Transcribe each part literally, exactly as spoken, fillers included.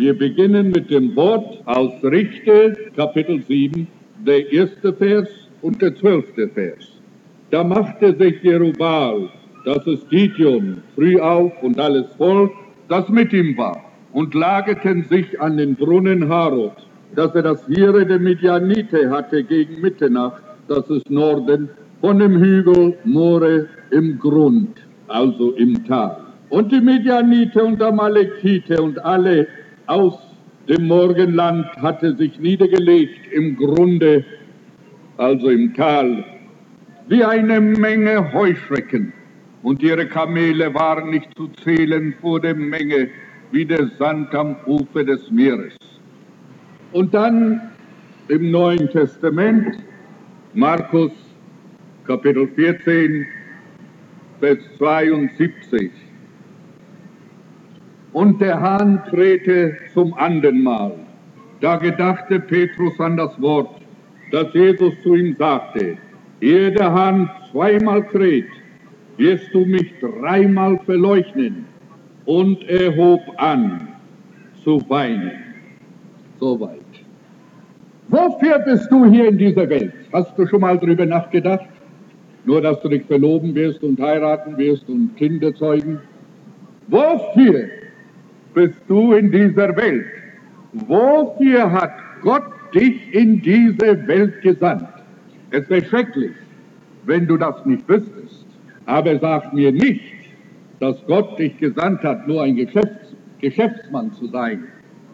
Wir beginnen mit dem Wort aus Richter, Kapitel sieben, der erste Vers und der zwölfte Vers. Da machte sich Jerubbaal, das ist Gideon, früh auf und alles Volk, das mit ihm war, und lagerten sich an den Brunnen Harod, dass er das Heere der Midianite hatte gegen Mitternacht, das ist Norden, von dem Hügel More im Grund, also im Tal. Und die Midianite und Amalekite und alle aus dem Morgenland hatte sich niedergelegt im Grunde, also im Tal, wie eine Menge Heuschrecken. Und ihre Kamele waren nicht zu zählen vor der Menge, wie der Sand am Ufer des Meeres. Und dann im Neuen Testament, Markus, Kapitel vierzehn, Vers zweiundsiebzig. Und der Hahn krähte zum andern Mal. Da gedachte Petrus an das Wort, das Jesus zu ihm sagte: Ehe der Hahn zweimal kräht, wirst du mich dreimal verleugnen. Und er hob an zu weinen. Soweit. Wofür bist du hier in dieser Welt? Hast du schon mal drüber nachgedacht? Nur, dass du dich verloben wirst und heiraten wirst und Kinder zeugen? Wofür bist du in dieser Welt? Wofür hat Gott dich in diese Welt gesandt? Es wäre schrecklich, wenn du das nicht wüsstest. Aber sag mir nicht, dass Gott dich gesandt hat, nur ein Geschäfts- Geschäftsmann zu sein.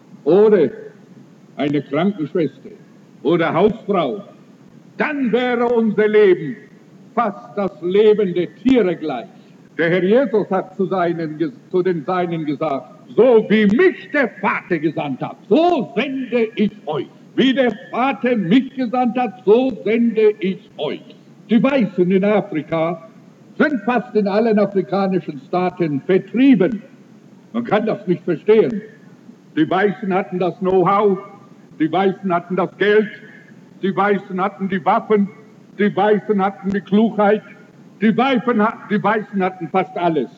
Oder eine Krankenschwester oder Hausfrau. Dann wäre unser Leben fast das Leben der Tiere gleich. Der Herr Jesus hat zu, seinen, zu den Seinen gesagt: So wie mich der Vater gesandt hat, so sende ich euch. Wie der Vater mich gesandt hat, so sende ich euch. Die Weißen in Afrika sind fast in allen afrikanischen Staaten vertrieben. Man kann das nicht verstehen. Die Weißen hatten das Know-how, die Weißen hatten das Geld, die Weißen hatten die Waffen, die Weißen hatten die Klugheit, die Weißen, die Weißen hatten fast alles.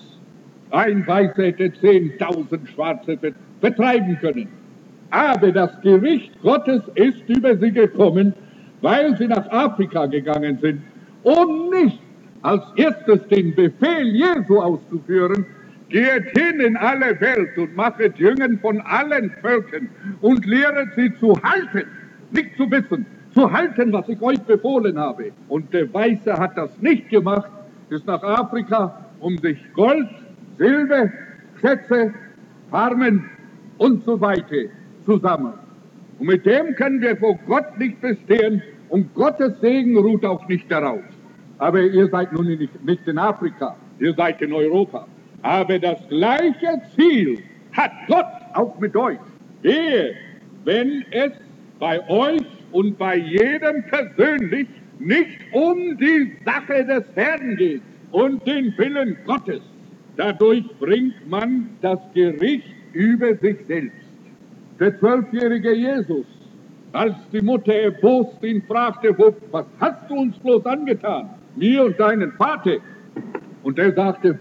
Ein Weißer hätte zehntausend Schwarze vertreiben können. Aber das Gericht Gottes ist über sie gekommen, weil sie nach Afrika gegangen sind, um nicht als erstes den Befehl Jesu auszuführen: Geht hin in alle Welt und machet Jünger von allen Völkern und lehret sie zu halten, nicht zu wissen, zu halten, was ich euch befohlen habe. Und der Weiße hat das nicht gemacht, ist nach Afrika, um sich Gold, Silber, Schätze, Farmen und so weiter zu sammeln. Und mit dem können wir vor Gott nicht bestehen, und Gottes Segen ruht auch nicht darauf. Aber ihr seid nun nicht, nicht in Afrika, ihr seid in Europa. Aber das gleiche Ziel hat Gott auch mit euch. Ehe, wenn es bei euch und bei jedem persönlich nicht um die Sache des Herrn geht und den Willen Gottes. Dadurch bringt man das Gericht über sich selbst. Der zwölfjährige Jesus, als die Mutter erbost ihn fragte: Was hast du uns bloß angetan, mir und deinen Vater? Und er sagte: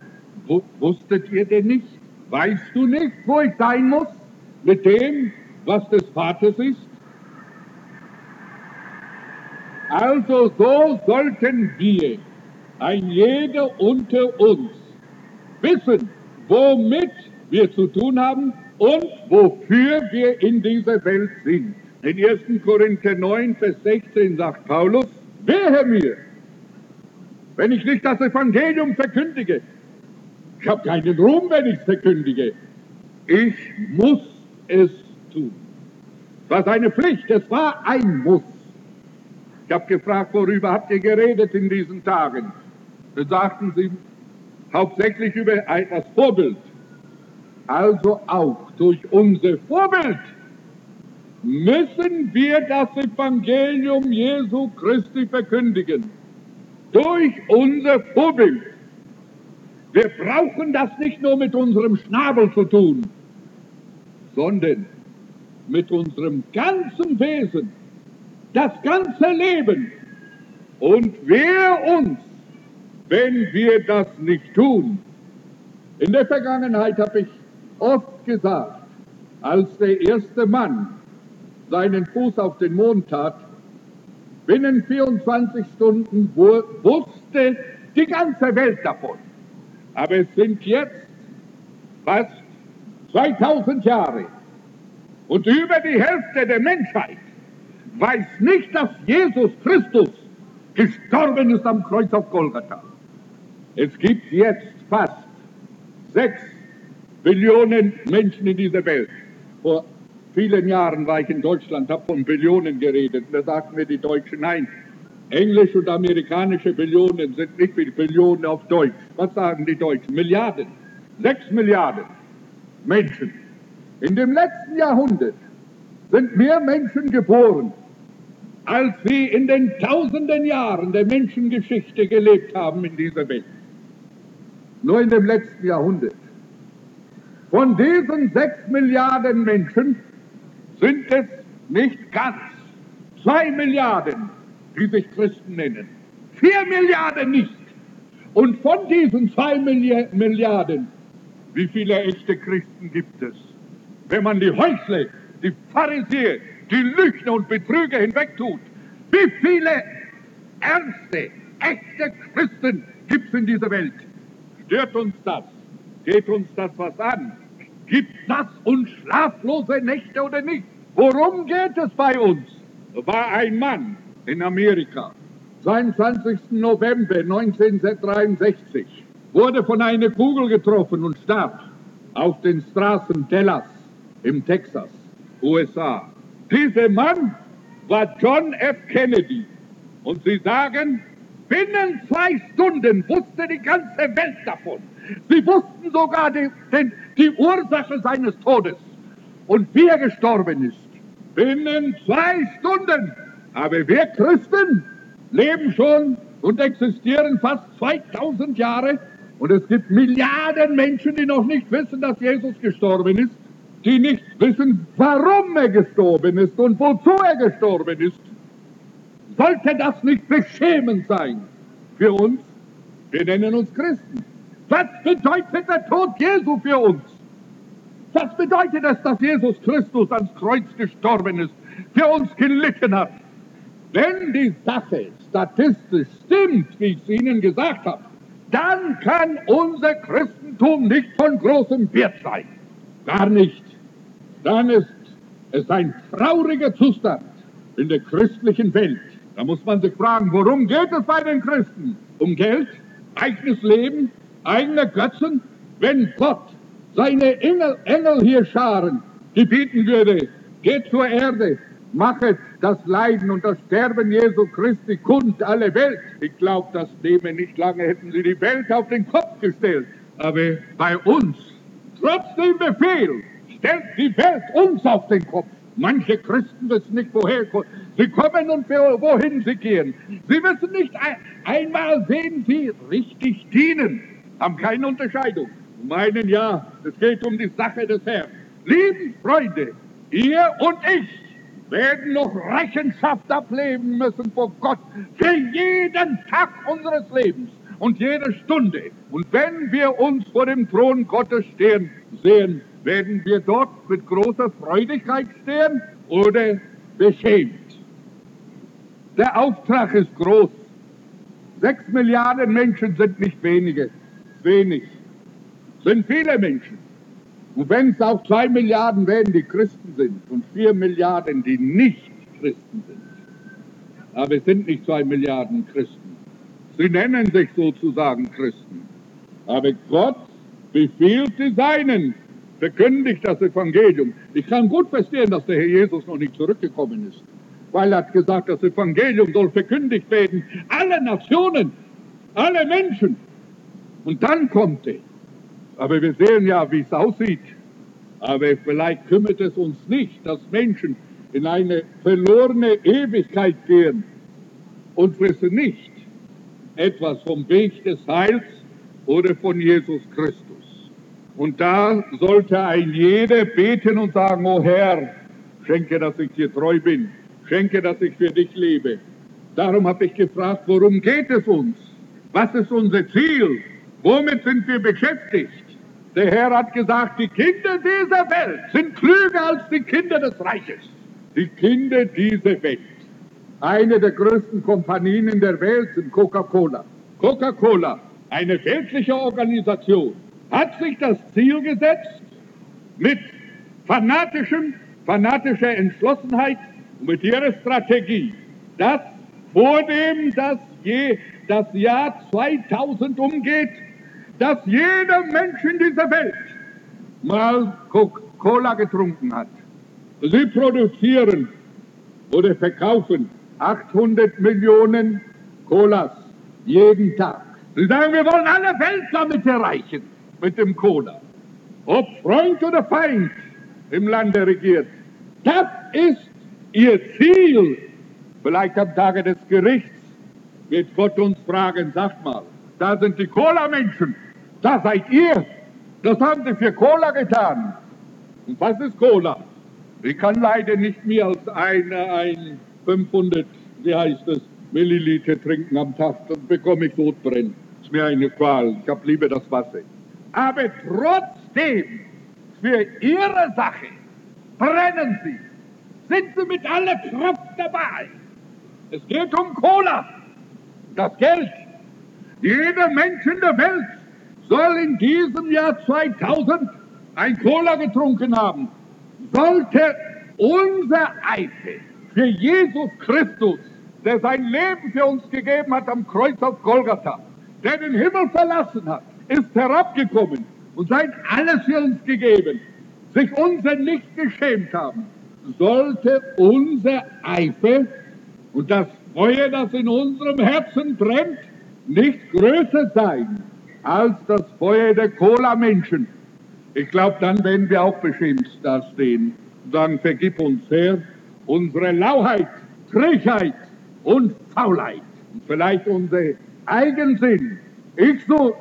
Wusstet ihr denn nicht? Weißt du nicht, wo ich sein muss mit dem, was des Vaters ist? Also so sollten wir, ein jeder unter uns, wissen, womit wir zu tun haben und wofür wir in dieser Welt sind. In ersten Korinther neun, Vers sechzehn sagt Paulus: Wehe mir, wenn ich nicht das Evangelium verkündige. Ich habe keinen Ruhm, wenn ich es verkündige. Ich muss es tun. Es war seine Pflicht, es war ein Muss. Ich habe gefragt, worüber habt ihr geredet in diesen Tagen? Da sagten sie, hauptsächlich über das Vorbild. Also auch durch unser Vorbild müssen wir das Evangelium Jesu Christi verkündigen. Durch unser Vorbild. Wir brauchen das nicht nur mit unserem Schnabel zu tun, sondern mit unserem ganzen Wesen, das ganze Leben. Und wer uns, wenn wir das nicht tun? In der Vergangenheit habe ich oft gesagt, als der erste Mann seinen Fuß auf den Mond tat, binnen vierundzwanzig Stunden wusste die ganze Welt davon. Aber es sind jetzt fast zweitausend Jahre und über die Hälfte der Menschheit weiß nicht, dass Jesus Christus gestorben ist am Kreuz auf Golgatha. Es gibt jetzt fast sechs Billionen Menschen in dieser Welt. Vor vielen Jahren war ich in Deutschland, habe von Billionen geredet. Da sagten mir die Deutschen, nein, englische und amerikanische Billionen sind nicht wie Billionen auf Deutsch. Was sagen die Deutschen? Milliarden. Sechs Milliarden Menschen. In dem letzten Jahrhundert sind mehr Menschen geboren, als sie in den tausenden Jahren der Menschengeschichte gelebt haben in dieser Welt. Nur in dem letzten Jahrhundert. Von diesen sechs Milliarden Menschen sind es nicht ganz zwei Milliarden, die sich Christen nennen. Vier Milliarden nicht. Und von diesen zwei Milliarden, wie viele echte Christen gibt es? Wenn man die Heuchler, die Pharisäer, die Lügner und Betrüger hinwegtut, wie viele ernste, echte Christen gibt es in dieser Welt? Stört uns das? Geht uns das was an? Gibt das uns schlaflose Nächte oder nicht? Worum geht es bei uns? War ein Mann in Amerika, zweiundzwanzigsten November neunzehnhundertdreiundsechzig, wurde von einer Kugel getroffen und starb auf den Straßen Dallas im Texas, U S A. Dieser Mann war John F. Kennedy. Und sie sagen, binnen zwei Stunden wusste die ganze Welt davon. Sie wussten sogar die, den, die Ursache seines Todes und wie er gestorben ist. Binnen zwei Stunden. Aber wir Christen leben schon und existieren fast zweitausend Jahre. Und es gibt Milliarden Menschen, die noch nicht wissen, dass Jesus gestorben ist. Die nicht wissen, warum er gestorben ist und wozu er gestorben ist. Sollte das nicht beschämend sein für uns? Wir nennen uns Christen. Was bedeutet der Tod Jesu für uns? Was bedeutet es, dass Jesus Christus ans Kreuz gestorben ist, für uns gelitten hat? Wenn die Sache statistisch stimmt, wie ich es Ihnen gesagt habe, dann kann unser Christentum nicht von großem Wert sein. Gar nicht. Dann ist es ein trauriger Zustand in der christlichen Welt. Da muss man sich fragen, worum geht es bei den Christen? Um Geld, eigenes Leben, eigene Götzen? Wenn Gott seine Engel, Engel hier scharen, gebieten würde, geht zur Erde, machet das Leiden und das Sterben Jesu Christi kund alle Welt. Ich glaube, das nehme nicht lange, hätten sie die Welt auf den Kopf gestellt. Aber bei uns, trotz dem Befehl, stellt die Welt uns auf den Kopf. Manche Christen wissen nicht, woher sie kommen und wohin sie gehen. Sie wissen nicht ein, einmal, wen sie richtig dienen. Haben keine Unterscheidung. Meinen ja, es geht um die Sache des Herrn. Lieben Freunde, ihr und ich werden noch Rechenschaft ablegen müssen vor Gott für jeden Tag unseres Lebens und jede Stunde. Und wenn wir uns vor dem Thron Gottes stehen sehen, werden wir dort mit großer Freudigkeit stehen oder beschämt. Der Auftrag ist groß. Sechs Milliarden Menschen sind nicht wenige, wenig, sind viele Menschen. Und wenn es auch zwei Milliarden werden, die Christen sind, und vier Milliarden, die nicht Christen sind, aber es sind nicht zwei Milliarden Christen. Sie nennen sich sozusagen Christen. Aber Gott befiehlt die Seinen, verkündigt das Evangelium. Ich kann gut verstehen, dass der Herr Jesus noch nicht zurückgekommen ist, weil er hat gesagt, das Evangelium soll verkündigt werden, alle Nationen, alle Menschen. Und dann kommt er. Aber wir sehen ja, wie es aussieht. Aber vielleicht kümmert es uns nicht, dass Menschen in eine verlorene Ewigkeit gehen und wissen nicht etwas vom Weg des Heils oder von Jesus Christus. Und da sollte ein jeder beten und sagen, o Herr, schenke, dass ich dir treu bin, schenke, dass ich für dich lebe. Darum habe ich gefragt, worum geht es uns? Was ist unser Ziel? Womit sind wir beschäftigt? Der Herr hat gesagt, die Kinder dieser Welt sind klüger als die Kinder des Reiches. Die Kinder dieser Welt. Eine der größten Kompanien in der Welt sind Coca-Cola. Coca-Cola, eine weltliche Organisation, hat sich das Ziel gesetzt, mit fanatischem, fanatischer Entschlossenheit und mit ihrer Strategie, dass vor dem das, je, das Jahr zweitausend umgeht, dass jeder Mensch in dieser Welt mal Coca-Cola getrunken hat. Sie produzieren oder verkaufen achthundert Millionen Colas jeden Tag. Sie sagen, wir wollen alle Welt damit erreichen, mit dem Cola. Ob Freund oder Feind im Lande regiert. Das ist ihr Ziel. Vielleicht am Tage des Gerichts wird Gott uns fragen, sagt mal, da sind die Cola-Menschen, da seid ihr. Das haben sie für Cola getan. Und was ist Cola? Ich kann leider nicht mehr als eine, ein fünfhundert, wie heißt es, Milliliter trinken am Tag, dann bekomme ich Sodbrennen. Ist mir eine Qual, ich habe lieber das Wasser. Aber trotzdem, für ihre Sache brennen sie, sind sie mit aller Kraft dabei. Es geht um Cola, das Geld. Jeder Mensch in der Welt soll in diesem Jahr zweitausend ein Cola getrunken haben. Sollte unser Eifer für Jesus Christus, der sein Leben für uns gegeben hat am Kreuz auf Golgatha, der den Himmel verlassen hat, ist herabgekommen und sein alles für uns gegeben, sich unser nicht geschämt haben, sollte unser Eifer und das Feuer, das in unserem Herzen brennt, nicht größer sein als das Feuer der Cola-Menschen. Ich glaube, dann werden wir auch beschämt dastehen. Dann vergib uns, Herr, unsere Lauheit, Trägheit und Faulheit. Und vielleicht unser Eigensinn, Ich-Sucht,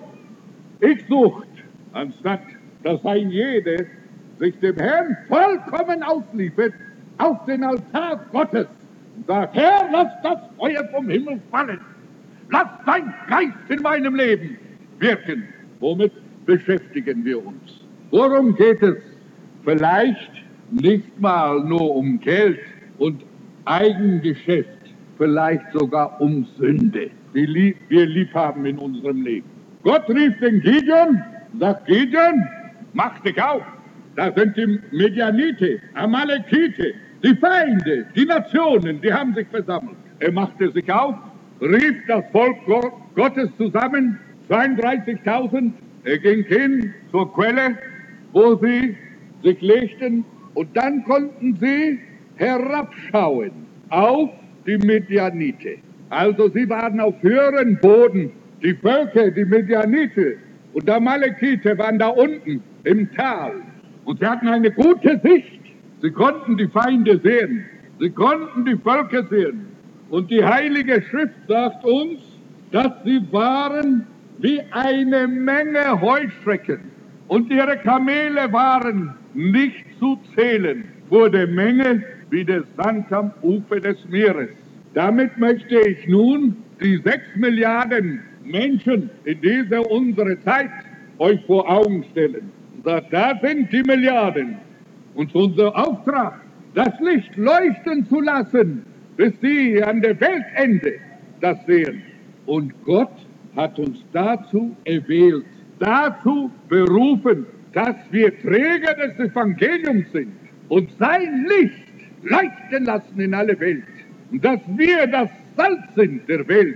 Ich-Sucht, anstatt dass ein jeder sich dem Herrn vollkommen ausliefert auf den Altar Gottes und sagt, Herr, lass das Feuer vom Himmel fallen. Lass dein Geist in meinem Leben wirken. Womit beschäftigen wir uns? Worum geht es? Vielleicht nicht mal nur um Geld und Eigengeschäft, vielleicht sogar um Sünde, die wir lieb haben in unserem Leben. Gott rief den Gideon, sagt Gideon, mach dich auf. Da sind die Medianite, Amalekite, die Feinde, die Nationen, die haben sich versammelt. Er machte sich auf, rief das Volk Gottes zusammen, zweiunddreißigtausend. Er ging hin zur Quelle, wo sie sich legten, und dann konnten sie herabschauen auf die Medianite. Also sie waren auf höheren Boden. Die Völker, die Medianite und die Amalekite waren da unten im Tal. Und sie hatten eine gute Sicht. Sie konnten die Feinde sehen. Sie konnten die Völker sehen. Und die Heilige Schrift sagt uns, dass sie waren wie eine Menge Heuschrecken. Und ihre Kamele waren nicht zu zählen vor der Menge wie der Sand am Ufer des Meeres. Damit möchte ich nun die sechs Milliarden Menschen in dieser unserer Zeit euch vor Augen stellen. Da sind die Milliarden. Und unser Auftrag, das Licht leuchten zu lassen, bis sie an der Weltende das sehen. Und Gott hat uns dazu erwählt, dazu berufen, dass wir Träger des Evangeliums sind und sein Licht leuchten lassen in alle Welt. Und dass wir das Salz sind der Welt.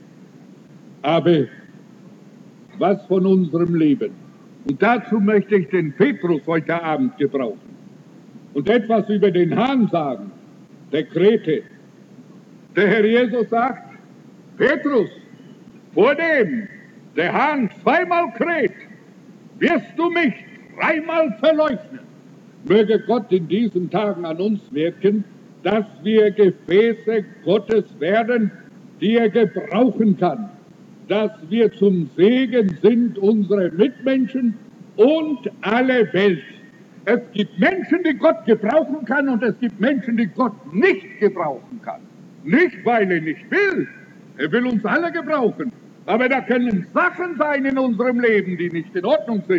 Aber was von unserem Leben? Und dazu möchte ich den Petrus heute Abend gebrauchen und etwas über den Hahn sagen, der Krähte. Der Herr Jesus sagt, Petrus, vor dem der Hahn zweimal kräht, wirst du mich dreimal verleugnen. Möge Gott in diesen Tagen an uns wirken, dass wir Gefäße Gottes werden, die er gebrauchen kann, dass wir zum Segen sind unserer Mitmenschen und aller Welt. Es gibt Menschen, die Gott gebrauchen kann, und es gibt Menschen, die Gott nicht gebrauchen kann. Nicht, weil er nicht will. Er will uns alle gebrauchen. Aber da können Sachen sein in unserem Leben, die nicht in Ordnung sind,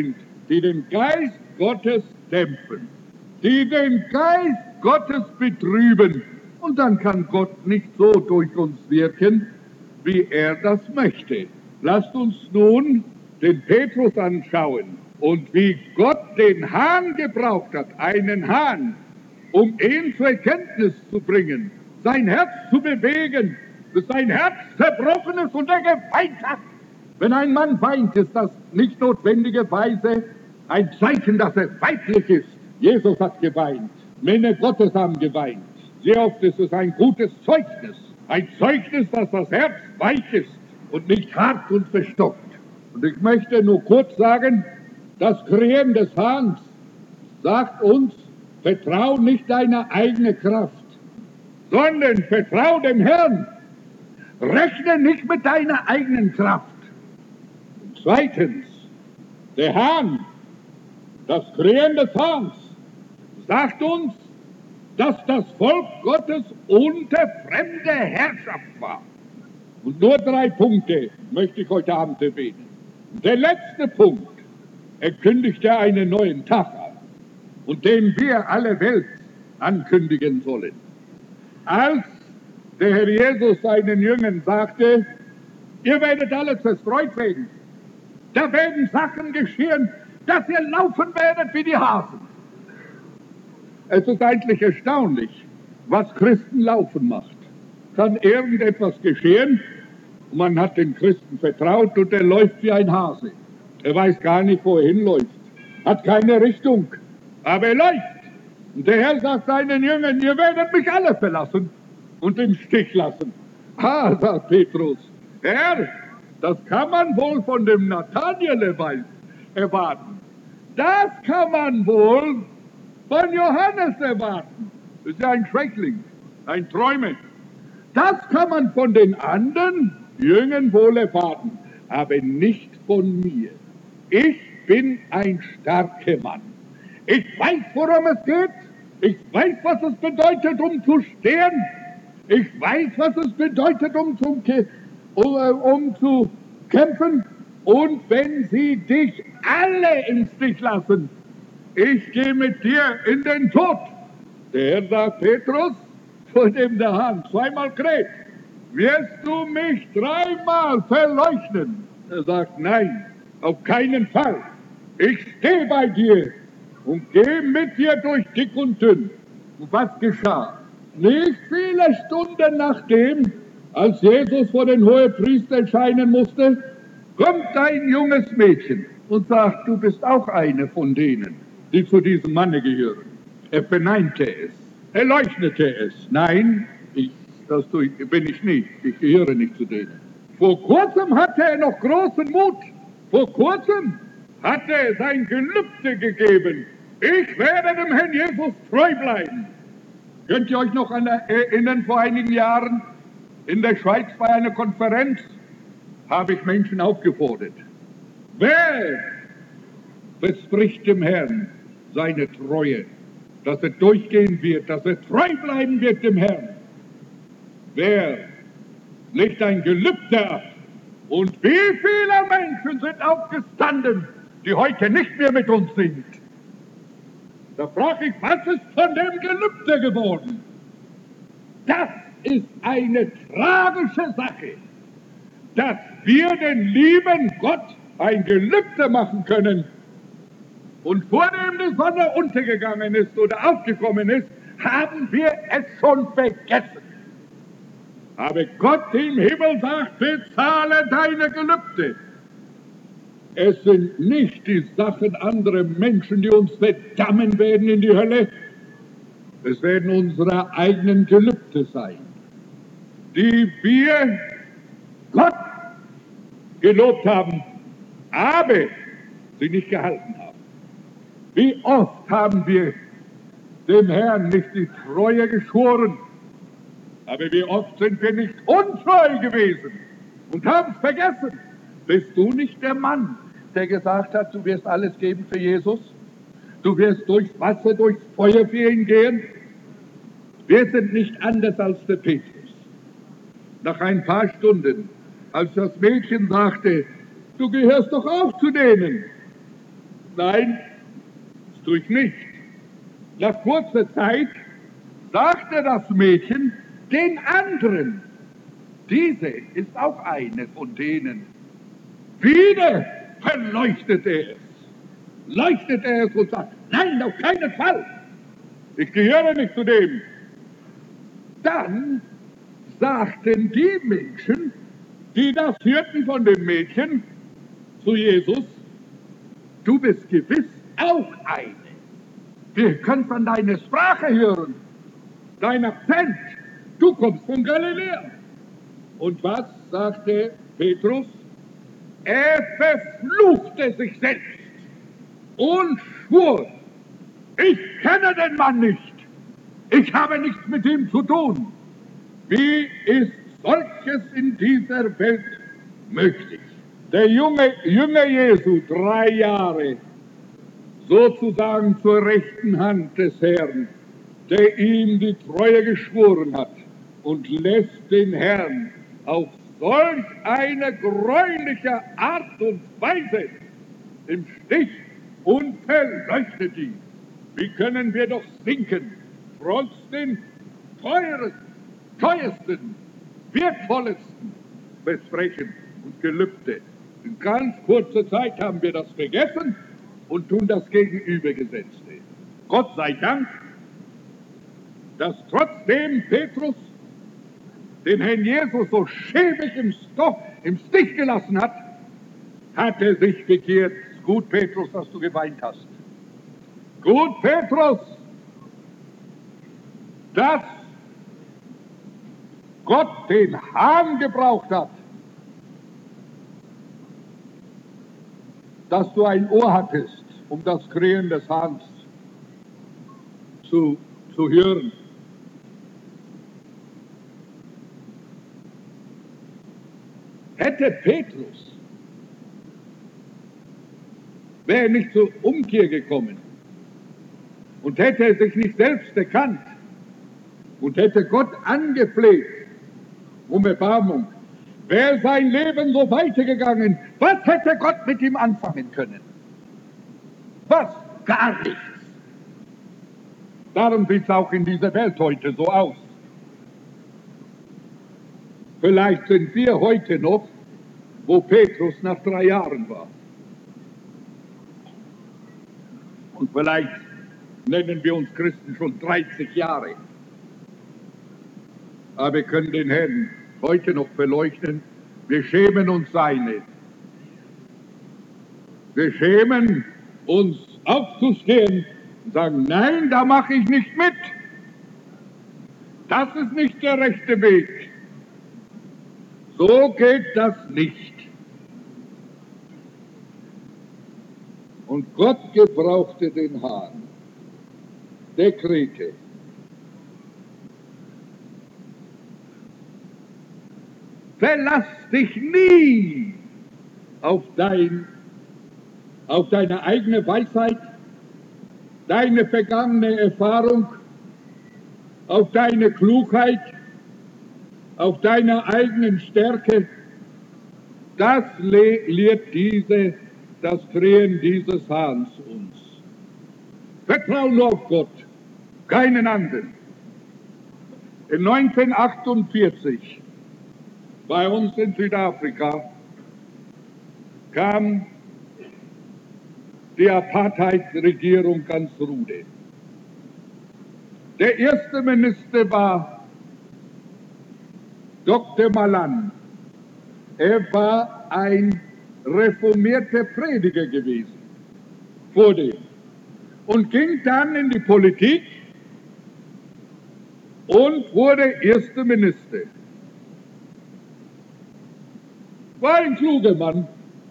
die den Geist Gottes dämpfen, die den Geist Gottes betrüben. Und dann kann Gott nicht so durch uns wirken, wie er das möchte. Lasst uns nun den Petrus anschauen und wie Gott den Hahn gebraucht hat, einen Hahn, um ihn zur Erkenntnis zu bringen, sein Herz zu bewegen, dass sein Herz zerbrochen ist und er geweint hat. Wenn ein Mann weint, ist das nicht notwendigerweise ein Zeichen, dass er weiblich ist. Jesus hat geweint, Männer Gottes haben geweint. Sehr oft ist es ein gutes Zeugnis, ein Zeugnis, dass das Herz weich ist und nicht hart und verstockt. Und ich möchte nur kurz sagen, das Krähen des Hahns sagt uns, vertrau nicht deiner eigenen Kraft, sondern vertrau dem Herrn. Rechne nicht mit deiner eigenen Kraft. Und zweitens, der Hahn, das Krähen des Hahns, sagt uns, dass das Volk Gottes unter fremder Herrschaft war. Und nur drei Punkte möchte ich heute Abend erwähnen. Der letzte Punkt, er kündigte einen neuen Tag an, und den wir alle Welt ankündigen sollen. Als der Herr Jesus seinen Jüngern sagte, ihr werdet alle zerstreut werden, da werden Sachen geschehen, dass ihr laufen werdet wie die Hasen. Es ist eigentlich erstaunlich, was Christen laufen macht. Kann irgendetwas geschehen, und man hat den Christen vertraut und er läuft wie ein Hase. Er weiß gar nicht, wo er hinläuft, hat keine Richtung, aber er läuft. Und der Herr sagt seinen Jüngern, ihr werdet mich alle verlassen und im Stich lassen. Ah, sagt Petrus, Herr, das kann man wohl von dem Nathanael erwarten. Das kann man wohl von Johannes erwarten. Das ist ja ein Schwächling, ein Träumer. Das kann man von den anderen Jüngern wohl erwarten, aber nicht von mir. Ich bin ein starker Mann. Ich weiß, worum es geht. Ich weiß, was es bedeutet, um zu stehen. Ich weiß, was es bedeutet, um zu, um, um zu kämpfen. Und wenn sie dich alle im Stich lassen, ich gehe mit dir in den Tod. Der Herr sagt, Petrus, vor dem der Hahn zweimal kräht, wirst du mich dreimal verleugnen? Er sagt, nein, auf keinen Fall. Ich stehe bei dir und gehe mit dir durch dick und dünn. Und was geschah? Nicht viele Stunden nachdem, als Jesus vor den Hohepriester erscheinen musste, kommt ein junges Mädchen und sagt, du bist auch eine von denen, die zu diesem Manne gehören. Er verneinte es, er leugnete es. Nein, ich, das bin ich nicht, ich gehöre nicht zu denen. Vor kurzem hatte er noch großen Mut. Vor kurzem hat er sein Gelübde gegeben. Ich werde dem Herrn Jesus treu bleiben. Könnt ihr euch noch an erinnern, vor einigen Jahren in der Schweiz bei einer Konferenz habe ich Menschen aufgefordert. Wer verspricht dem Herrn seine Treue, dass er durchgehen wird, dass er treu bleiben wird dem Herrn? Wer legt ein Gelübde ab? Und wie viele Menschen sind aufgestanden, die heute nicht mehr mit uns sind? Da frage ich, was ist von dem Gelübde geworden? Das ist eine tragische Sache, dass wir den lieben Gott ein Gelübde machen können und vor dem die Sonne untergegangen ist oder aufgekommen ist, haben wir es schon vergessen. Aber Gott im Himmel sagt, bezahle deine Gelübde. Es sind nicht die Sachen anderer Menschen, die uns verdammen werden in die Hölle. Es werden unsere eigenen Gelübde sein, die wir Gott gelobt haben, aber sie nicht gehalten haben. Wie oft haben wir dem Herrn nicht die Treue geschworen, aber wie oft sind wir nicht untreu gewesen und haben es vergessen. Bist du nicht der Mann, der gesagt hat, du wirst alles geben für Jesus? Du wirst durchs Wasser, durchs Feuer für ihn gehen? Wir sind nicht anders als der Petrus. Nach ein paar Stunden, als das Mädchen sagte, du gehörst doch auch zu denen, Nein, das tue ich nicht. Nach kurzer Zeit sagte das Mädchen den anderen, diese ist auch eine von denen. Wieder verleuchtete er es, leuchtete er es und sagte, nein, auf keinen Fall, ich gehöre nicht zu dem. Dann sagten die Menschen, die das hörten von dem Mädchen, zu Jesus, du bist gewiss auch eine. Wir können von deiner Sprache hören, dein Akzent, du kommst von Galiläa. Und was sagte Petrus? Er verfluchte sich selbst und schwur, ich kenne den Mann nicht, ich habe nichts mit ihm zu tun. Wie ist solches in dieser Welt möglich? Der junge Jünger Jesu, drei Jahre, sozusagen zur rechten Hand des Herrn, der ihm die Treue geschworen hat und lässt den Herrn auf solch eine gräuliche Art und Weise im Stich und verleuchtet ihn. Wie können wir doch sinken, trotz den teuren, teuersten, wertvollesten Versprechen und Gelübde. In ganz kurzer Zeit haben wir das vergessen und tun das Gegenübergesetzte. Gott sei Dank, dass trotzdem Petrus den Herrn Jesus so schäbig im, Stoff, im Stich gelassen hat, hat er sich bekehrt. Gut, Petrus, dass du geweint hast. Gut, Petrus, dass Gott den Hahn gebraucht hat, dass du ein Ohr hattest, um das Krähen des Hahns zu, zu hören. Hätte Petrus, wäre nicht zur Umkehr gekommen und hätte er sich nicht selbst erkannt und hätte Gott angefleht um Erbarmung, wäre sein Leben so weitergegangen, was hätte Gott mit ihm anfangen können? Was? Gar nichts. Darum sieht es auch in dieser Welt heute so aus. Vielleicht sind wir heute noch, wo Petrus nach drei Jahren war. Und vielleicht nennen wir uns Christen schon dreißig Jahre. Aber wir können den Herrn heute noch verleugnen. Wir schämen uns seine. Wir schämen uns aufzustehen und sagen, nein, da mache ich nicht mit. Das ist nicht der rechte Weg. So geht das nicht. Und Gott gebrauchte den Hahn, der krähte. Verlass dich nie auf, dein, auf deine eigene Weisheit, deine vergangene Erfahrung, auf deine Klugheit, auf deine eigenen Stärke. Das lehrt diese, das Krähen dieses Hahns uns. Vertrau nur auf Gott, keinen anderen. In neunzehnhundertachtundvierzig bei uns in Südafrika kam die Apartheid-Regierung ans Ruder. Der erste Minister war Doktor Malan. Er war ein reformierter Prediger gewesen vor dem und ging dann in die Politik und wurde erster Minister. War ein kluger Mann.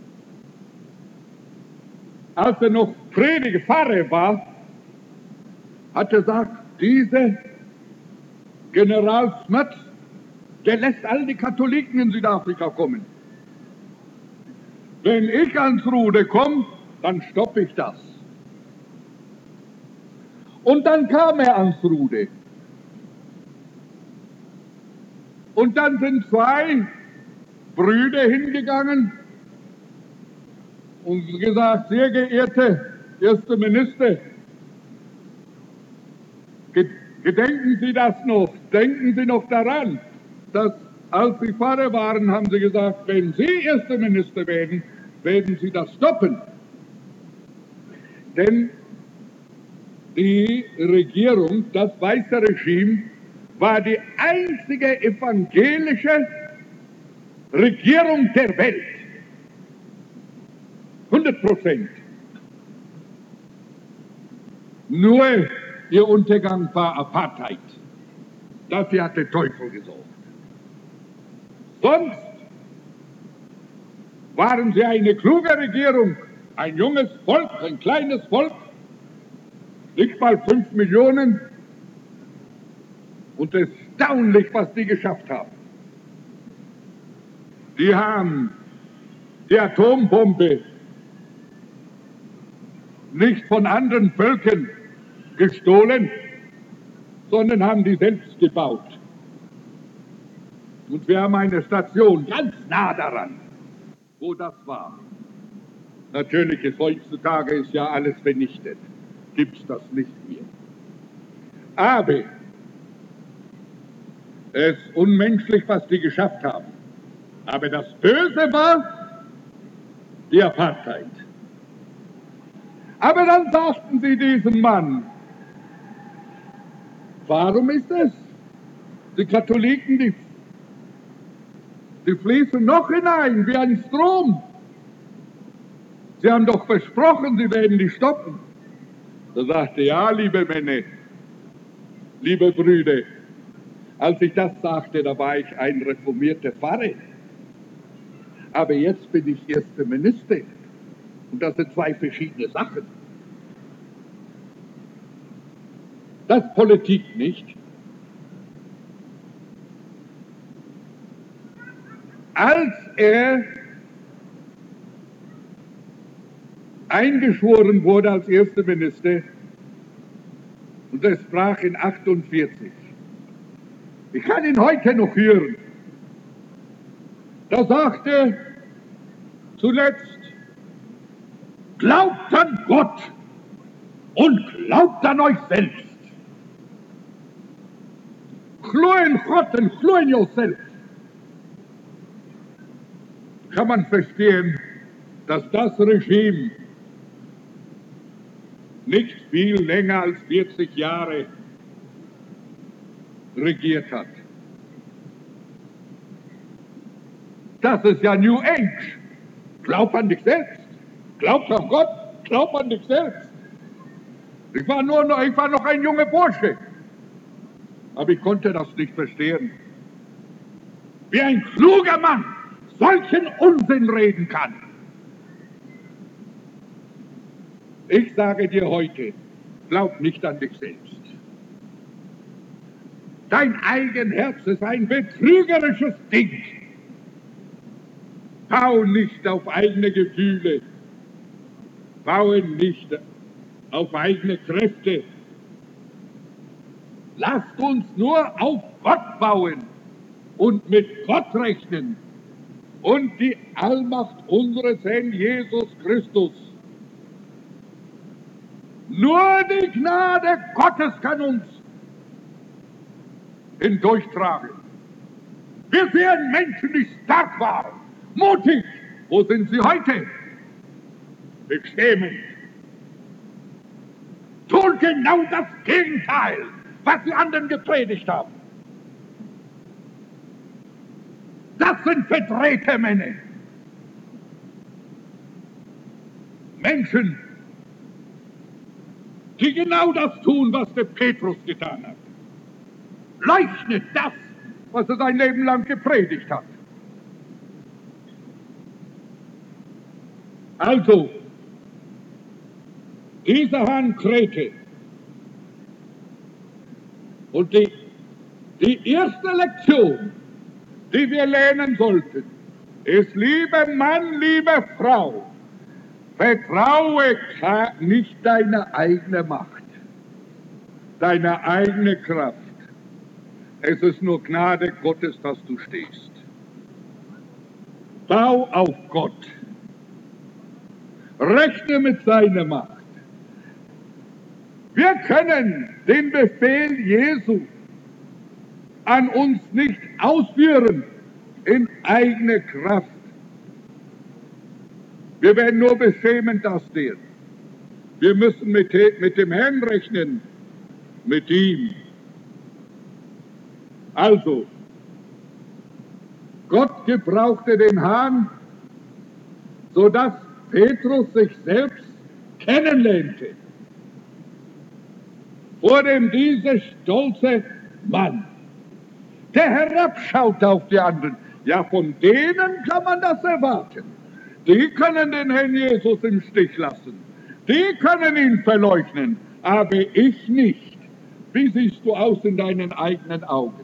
Als er noch Prediger, Pfarrer war, hat er gesagt, dieser General Smuts, der lässt all die Katholiken in Südafrika kommen. Wenn ich ans Ruder komme, dann stoppe ich das. Und dann kam er ans Ruder. Und dann sind zwei Brüder hingegangen und gesagt, sehr geehrte erster Minister, gedenken Sie das noch? Denken Sie noch daran, dass als Sie Pfarrer waren, haben Sie gesagt, wenn Sie erster Minister werden, werden Sie das stoppen. Denn die Regierung, das weiße Regime, war die einzige evangelische Regierung der Welt. hundert Prozent. Nur ihr Untergang war Apartheid. Dafür hat der Teufel gesorgt. Sonst waren sie eine kluge Regierung, ein junges Volk, ein kleines Volk, nicht mal fünf Millionen. Und erstaunlich, was die geschafft haben. Die haben die Atombombe nicht von anderen Völkern gestohlen, sondern haben die selbst gebaut. Und wir haben eine Station ganz nah daran, wo das war. Natürlich ist heutzutage ist ja alles vernichtet. Gibt es das nicht mehr. Aber es ist unmenschlich, was die geschafft haben. Aber das Böse war die Apartheid. Aber dann sagten sie diesem Mann, warum ist es? Die Katholiken, die, die fließen noch hinein wie ein Strom. Sie haben doch versprochen, sie werden die stoppen. Da sagte er, ja, liebe Männer, liebe Brüder, als ich das sagte, da war ich ein reformierter Pfarrer. Aber jetzt bin ich erster Minister. Und das sind zwei verschiedene Sachen. Das ist Politik nicht. Als er eingeschworen wurde als erster Minister, und er sprach in achtundvierzig, ich kann ihn heute noch hören, da sagte er zuletzt, glaubt an Gott und glaubt an euch selbst. Glory in God and glory in yourself. Kann man verstehen, dass das Regime nicht viel länger als vierzig Jahre regiert hat. Das ist ja New Age. Glaub an dich selbst. Glaub an Gott. Glaub an dich selbst. Ich war, nur noch, ich war noch ein junger Bursche. Aber ich konnte das nicht verstehen. Wie ein kluger Mann solchen Unsinn reden kann. Ich sage dir heute, glaub nicht an dich selbst. Dein eigen Herz ist ein betrügerisches Ding. Bau nicht auf eigene Gefühle. Baue nicht auf eigene Kräfte. Lasst uns nur auf Gott bauen und mit Gott rechnen und die Allmacht unseres Herrn Jesus Christus. Nur die Gnade Gottes kann uns hindurchtragen. Wir sehen Menschen, die stark waren, mutig. Wo sind sie heute? Beschämend. Tun genau das Gegenteil, was die anderen gepredigt haben. Das sind verdrehte Männer. Menschen, die genau das tun, was der Petrus getan hat. Leugnet das, was er sein Leben lang gepredigt hat. Also, dieser Herrn Krete und die, die erste Lektion, die wir lernen sollten, ist, liebe Mann, liebe Frau, vertraue nicht deine eigene Macht, deine eigene Kraft. Es ist nur Gnade Gottes, dass du stehst. Bau auf Gott. Rechne mit seiner Macht. Wir können den Befehl Jesu an uns nicht ausführen in eigene Kraft. Wir werden nur beschämend dastehen. Wir müssen mit, mit dem Herrn rechnen, mit ihm. Also, Gott gebrauchte den Hahn, sodass Petrus sich selbst kennenlernte. Vor dem dieser stolze Mann, der herabschaut auf die anderen. Ja, von denen kann man das erwarten. Die können den Herrn Jesus im Stich lassen. Die können ihn verleugnen, aber ich nicht. Wie siehst du aus in deinen eigenen Augen?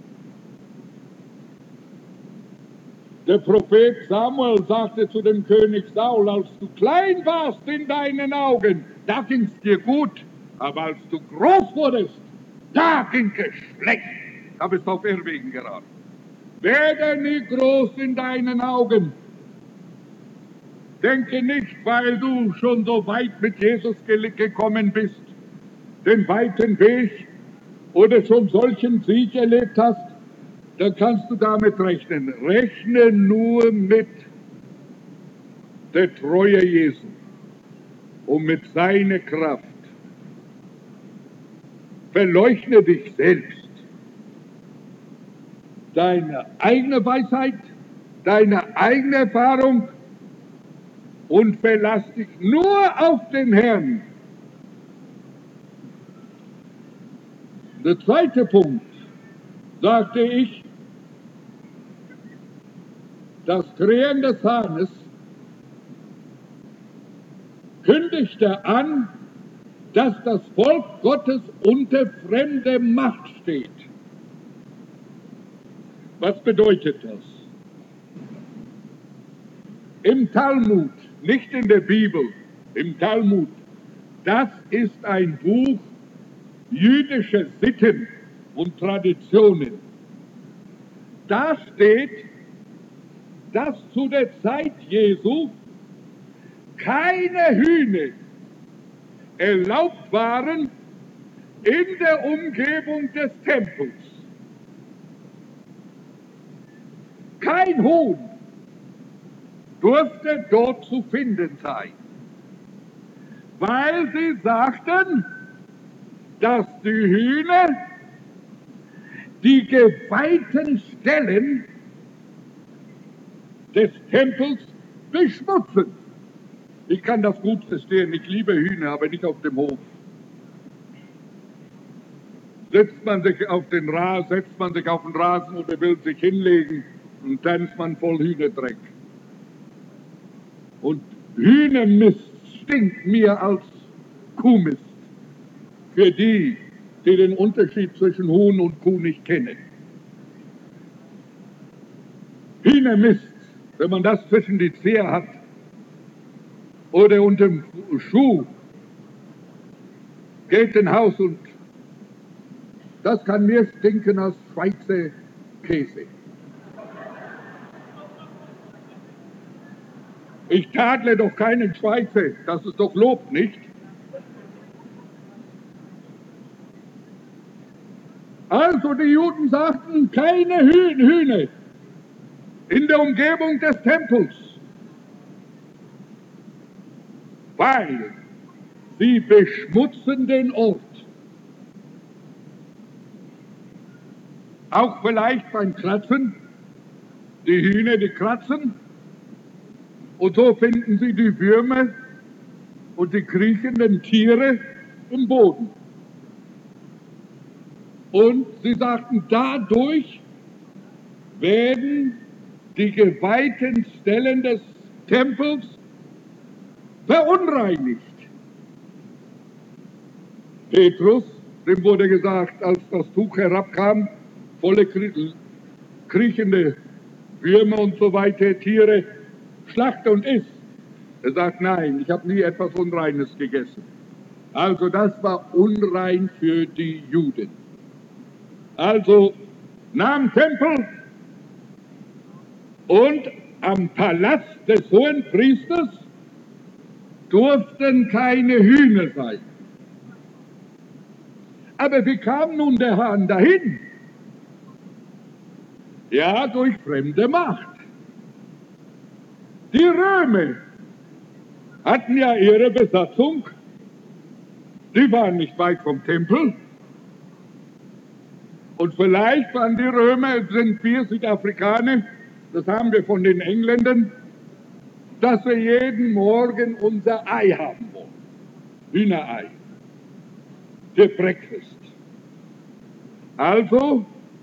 Der Prophet Samuel sagte zu dem König Saul, als du klein warst in deinen Augen, da ging es dir gut. Aber als du groß wurdest, da ging es schlecht. Da bist du auf Irrwegen geraten. Werde nie groß in deinen Augen. Denke nicht, weil du schon so weit mit Jesus gekommen bist, den weiten Weg oder schon solchen Sieg erlebt hast, dann kannst du damit rechnen. Rechne nur mit der Treue Jesu und mit seiner Kraft. Verleugne dich selbst. Deine eigene Weisheit, deine eigene Erfahrung und verlass dich nur auf den Herrn. Der zweite Punkt, sagte ich, das Krähen des Hahnes kündigte an, dass das Volk Gottes unter fremder Macht steht. Was bedeutet das? Im Talmud, nicht in der Bibel, im Talmud, das ist ein Buch jüdischer Sitten und Traditionen. Da steht, dass zu der Zeit Jesu keine Hühner erlaubt waren in der Umgebung des Tempels. Kein Huhn durfte dort zu finden sein, weil sie sagten, dass die Hühner die geweihten Stellen des Tempels beschmutzen. Ich kann das gut verstehen, ich liebe Hühner, aber nicht auf dem Hof. Setzt man sich auf den Rasen, setzt man sich auf den Rasen oder will sich hinlegen und dann ist man voll Hühnerdreck. Und Hühnermist stinkt mir als Kuhmist. Für die, die den Unterschied zwischen Huhn und Kuh nicht kennen. Hühnermist, wenn man das zwischen die Zehe hat oder unter dem Schuh, geht in Haus und das kann mir stinken als Schweizer Käse. Ich tadle doch keinen Schweizer, das ist doch Lob, nicht? Also die Juden sagten, keine Hühner in der Umgebung des Tempels, weil sie beschmutzen den Ort. Auch vielleicht beim Kratzen, die Hühner, die kratzen, und so finden sie die Würmer und die kriechenden Tiere im Boden. Und sie sagten, dadurch werden die geweihten Stellen des Tempels verunreinigt. Petrus, dem wurde gesagt, als das Tuch herabkam, volle kriechende Würmer und so weiter, Tiere, schlachte und iss. Er sagt, nein, ich habe nie etwas Unreines gegessen. Also das war unrein für die Juden. Also nahm Tempel und am Palast des Hohenpriesters durften keine Hühner sein. Aber wie kam nun der Hahn dahin? Ja, durch fremde Macht. Die Römer hatten ja ihre Besatzung. Die waren nicht weit vom Tempel. Und vielleicht waren die Römer, es sind wir Südafrikaner, das haben wir von den Engländern, dass wir jeden Morgen unser Ei haben wollen. Hühnerei. Für Breakfast. Also,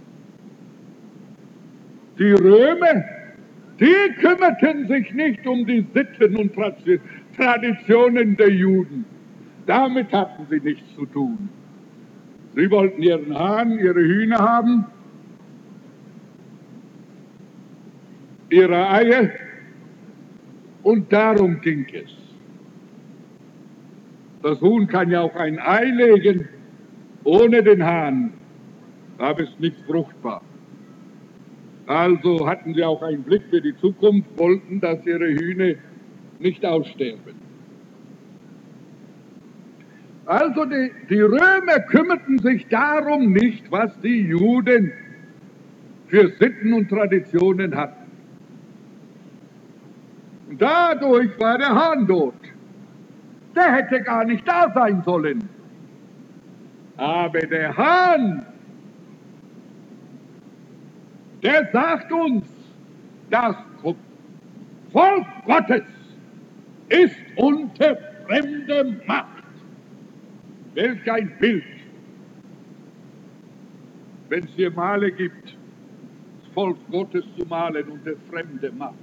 die Römer, die kümmerten sich nicht um die Sitten und Traditionen der Juden. Damit hatten sie nichts zu tun. Sie wollten ihren Hahn, ihre Hühner haben, ihre Eier, und darum ging es. Das Huhn kann ja auch ein Ei legen, ohne den Hahn, aber es ist nicht fruchtbar. Also hatten sie auch einen Blick für die Zukunft, wollten, dass ihre Hühner nicht aussterben. Also die, die Römer kümmerten sich darum nicht, was die Juden für Sitten und Traditionen hatten. Und dadurch war der Hahn tot. Der hätte gar nicht da sein sollen. Aber der Hahn, der sagt uns, das Volk Gottes ist unter fremder Macht. Welch ein Bild, wenn es hier Male gibt, das Volk Gottes zu malen unter fremde Macht.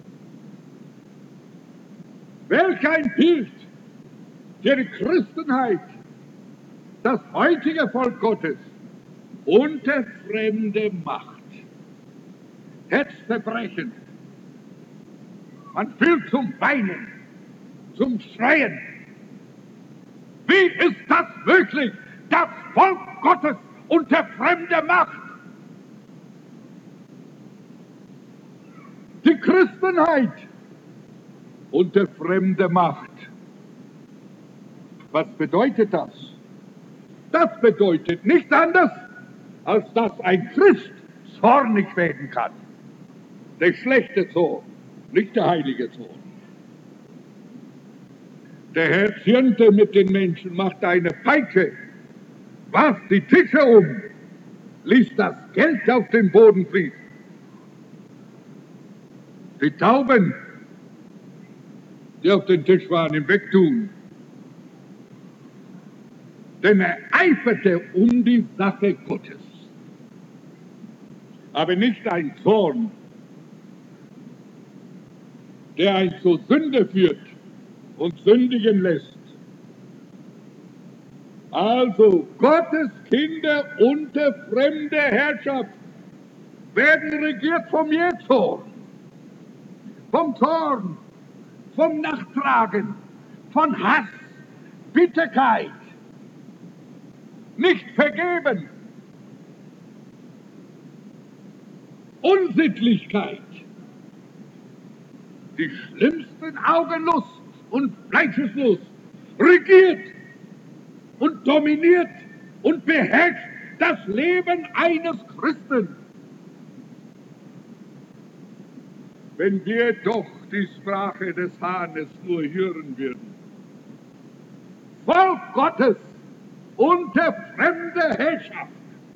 Welch ein Bild für die Christenheit, das heutige Volk Gottes unter fremde Macht. Herzverbrechen. Man fühlt zum Weinen, zum Schreien. Wie ist das möglich? Das Volk Gottes unter fremder Macht. Die Christenheit unter fremder Macht. Was bedeutet das? Das bedeutet nichts anderes, als dass ein Christ zornig werden kann. Der schlechte Zorn, nicht der heilige Zorn. Der Herr zürnte mit den Menschen, machte eine Peitsche, warf die Tische um, ließ das Geld auf den Boden fließen. Die Tauben, die auf den Tisch waren, im Wegtun. Denn er eiferte um die Sache Gottes. Aber nicht ein Zorn, der einen zur Sünde führt und sündigen lässt. Also Gottes Kinder unter fremder Herrschaft werden regiert vom Jähzorn, vom Zorn, vom Nachtragen, von Hass, Bitterkeit, nicht vergeben, Unsittlichkeit, die schlimmsten Augenlust und Fleischeslust regiert und dominiert und beherrscht das Leben eines Christen. Wenn wir doch die Sprache des Hahnes nur hören würden. Volk Gottes unter fremder Herrschaft.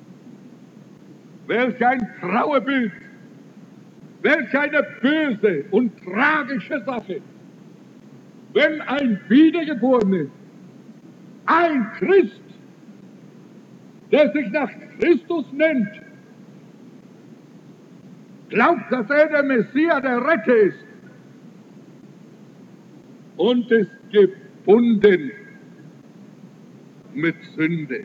Welch ein Trauerbild, welch eine böse und tragische Sache, wenn ein Wiedergeborener, ein Christ, der sich nach Christus nennt, glaubt, dass er der Messias, der Retter ist und ist gebunden mit Sünde.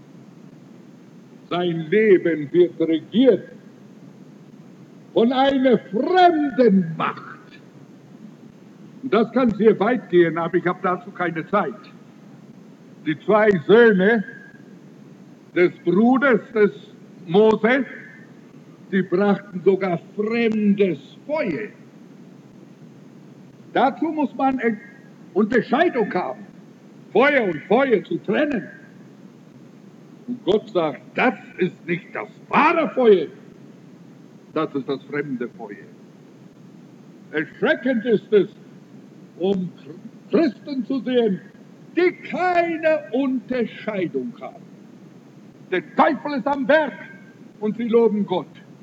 Sein Leben wird regiert von einer fremden Macht. Und das kann sehr weit gehen, aber ich habe dazu keine Zeit. Die zwei Söhne des Bruders des Mose, die brachten sogar fremdes Feuer. Dazu muss man eine Unterscheidung haben, Feuer und Feuer zu trennen. Und Gott sagt, das ist nicht das wahre Feuer, das ist das fremde Feuer. Erschreckend ist es, um Christen zu sehen, die keine Unterscheidung haben. Der Teufel ist am Werk und sie loben Gott.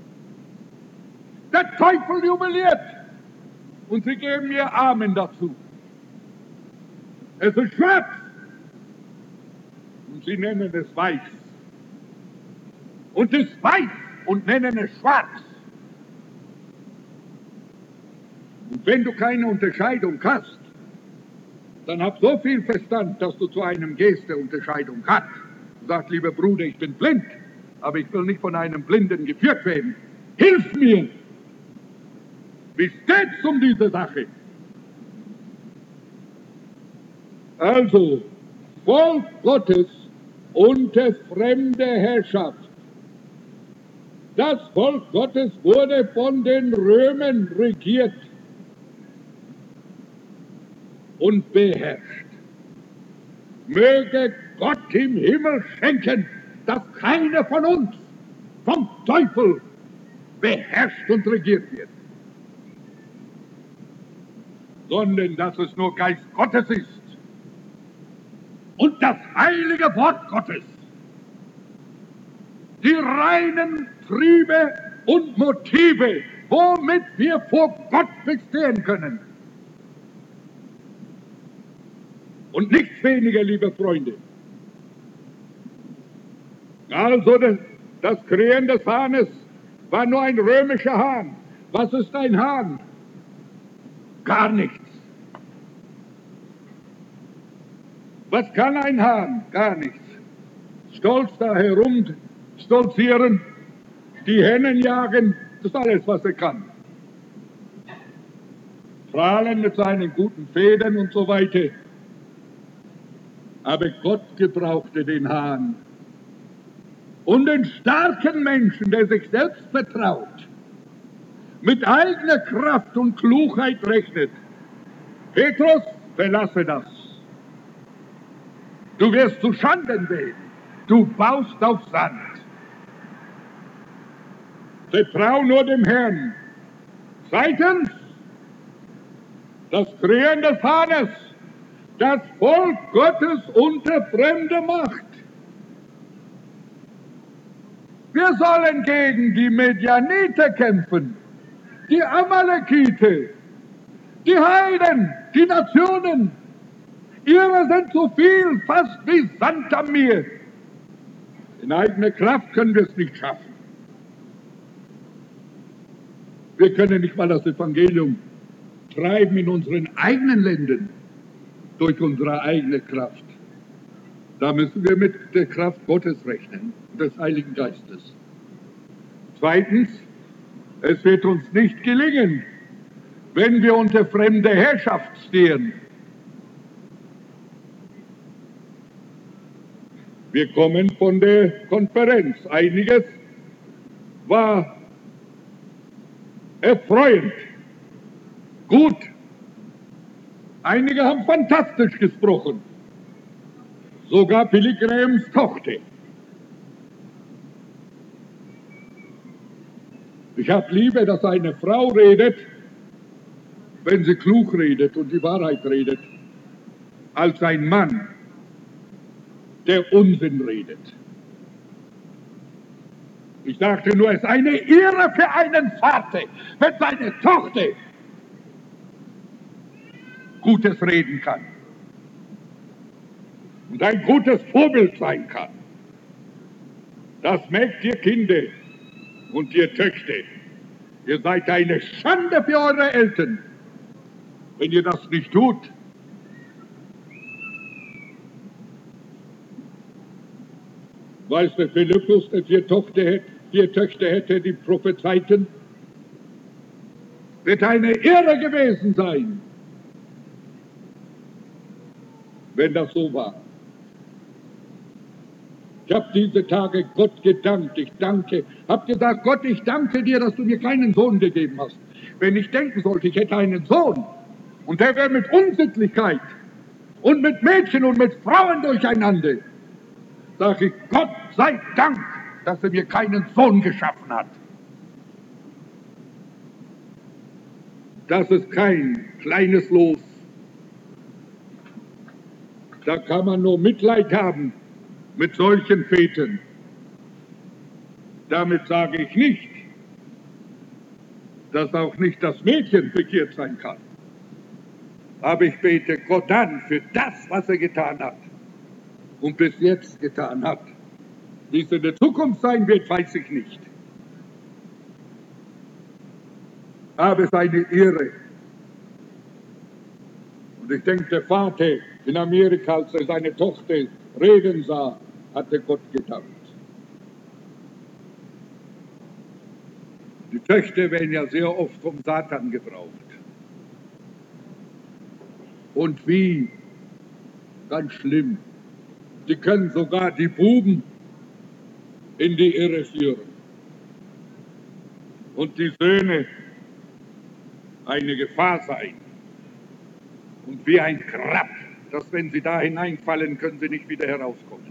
Der Teufel jubiliert und sie geben ihr Amen dazu. Es ist schwarz und sie nennen es weiß. Und es ist weiß und nennen es schwarz. Und wenn du keine Unterscheidung hast, dann hab so viel Verstand, dass du zu einem gehst, der Unterscheidung hat. Du sagst, lieber Bruder, ich bin blind, aber ich will nicht von einem Blinden geführt werden. Hilf mir! Wie steht's um diese Sache? Also, Volk Gottes unter fremde Herrschaft. Das Volk Gottes wurde von den Römern regiert und beherrscht. Möge Gott im Himmel schenken, dass keiner von uns vom Teufel beherrscht und regiert wird, sondern dass es nur Geist Gottes ist und das heilige Wort Gottes, die reinen Triebe und Motive, womit wir vor Gott bestehen können. Und nichts weniger, liebe Freunde. Also das, das Krähen des Hahnes war nur ein römischer Hahn. Was ist ein Hahn? Gar nichts. Was kann ein Hahn? Gar nichts. Stolz da herum stolzieren, die Hennen jagen, das ist alles, was er kann. Prahlen mit seinen guten Federn und so weiter. Aber Gott gebrauchte den Hahn. Und den starken Menschen, der sich selbst vertraut, mit eigener Kraft und Klugheit rechnet. Petrus, verlasse das. Du wirst zu Schanden werden. Du baust auf Sand. Vertrau nur dem Herrn. Zweitens, das Krähen des Hahnes. Das Volk Gottes unter fremde Macht. Wir sollen gegen die Medianiter kämpfen, die Amalekite, die Heiden, die Nationen. Ihre sind so viel, fast wie Sand am Meer. In eigener Kraft können wir es nicht schaffen. Wir können nicht mal das Evangelium treiben in unseren eigenen Ländern durch unsere eigene Kraft. Da müssen wir mit der Kraft Gottes rechnen, des Heiligen Geistes. Zweitens, es wird uns nicht gelingen, wenn wir unter fremder Herrschaft stehen. Wir kommen von der Konferenz. Einiges war erfreuend, gut. Einige haben fantastisch gesprochen. Sogar Billy Grahams Tochter. Ich habe lieber, dass eine Frau redet, wenn sie klug redet und die Wahrheit redet, als ein Mann, der Unsinn redet. Ich sagte nur, es ist eine Ehre für einen Vater, wenn seine Tochter Gutes reden kann und ein gutes Vorbild sein kann. Das merkt ihr Kinder und ihr Töchter. Ihr seid eine Schande für eure Eltern, wenn ihr das nicht tut. Weiß der Philippus, der vier Töchter, vier Töchter hätte, die prophezeiten? Wird eine Ehre gewesen sein, wenn das so war. Ich habe diese Tage Gott gedankt, ich danke, habe gesagt, Gott, ich danke dir, dass du mir keinen Sohn gegeben hast. Wenn ich denken sollte, ich hätte einen Sohn und der wäre mit Unsittlichkeit und mit Mädchen und mit Frauen durcheinander, sage ich, Gott sei Dank, dass er mir keinen Sohn geschaffen hat. Das ist kein kleines Los. Da kann man nur Mitleid haben mit solchen Vätern. Damit sage ich nicht, dass auch nicht das Mädchen begehrt sein kann. Aber ich bete Gott an für das, was er getan hat und bis jetzt getan hat. Wie es in der Zukunft sein wird, weiß ich nicht. Aber es ist eine Ehre. Und ich denke, der Vater in Amerika, als er seine Tochter reden sah, hatte Gott gedankt. Die Töchter werden ja sehr oft vom Satan gebraucht. Und wie? Ganz schlimm. Die können sogar die Buben in die Irre führen. Und die Söhne eine Gefahr sein. Und wie ein Krab, dass wenn sie da hineinfallen, können sie nicht wieder herauskommen.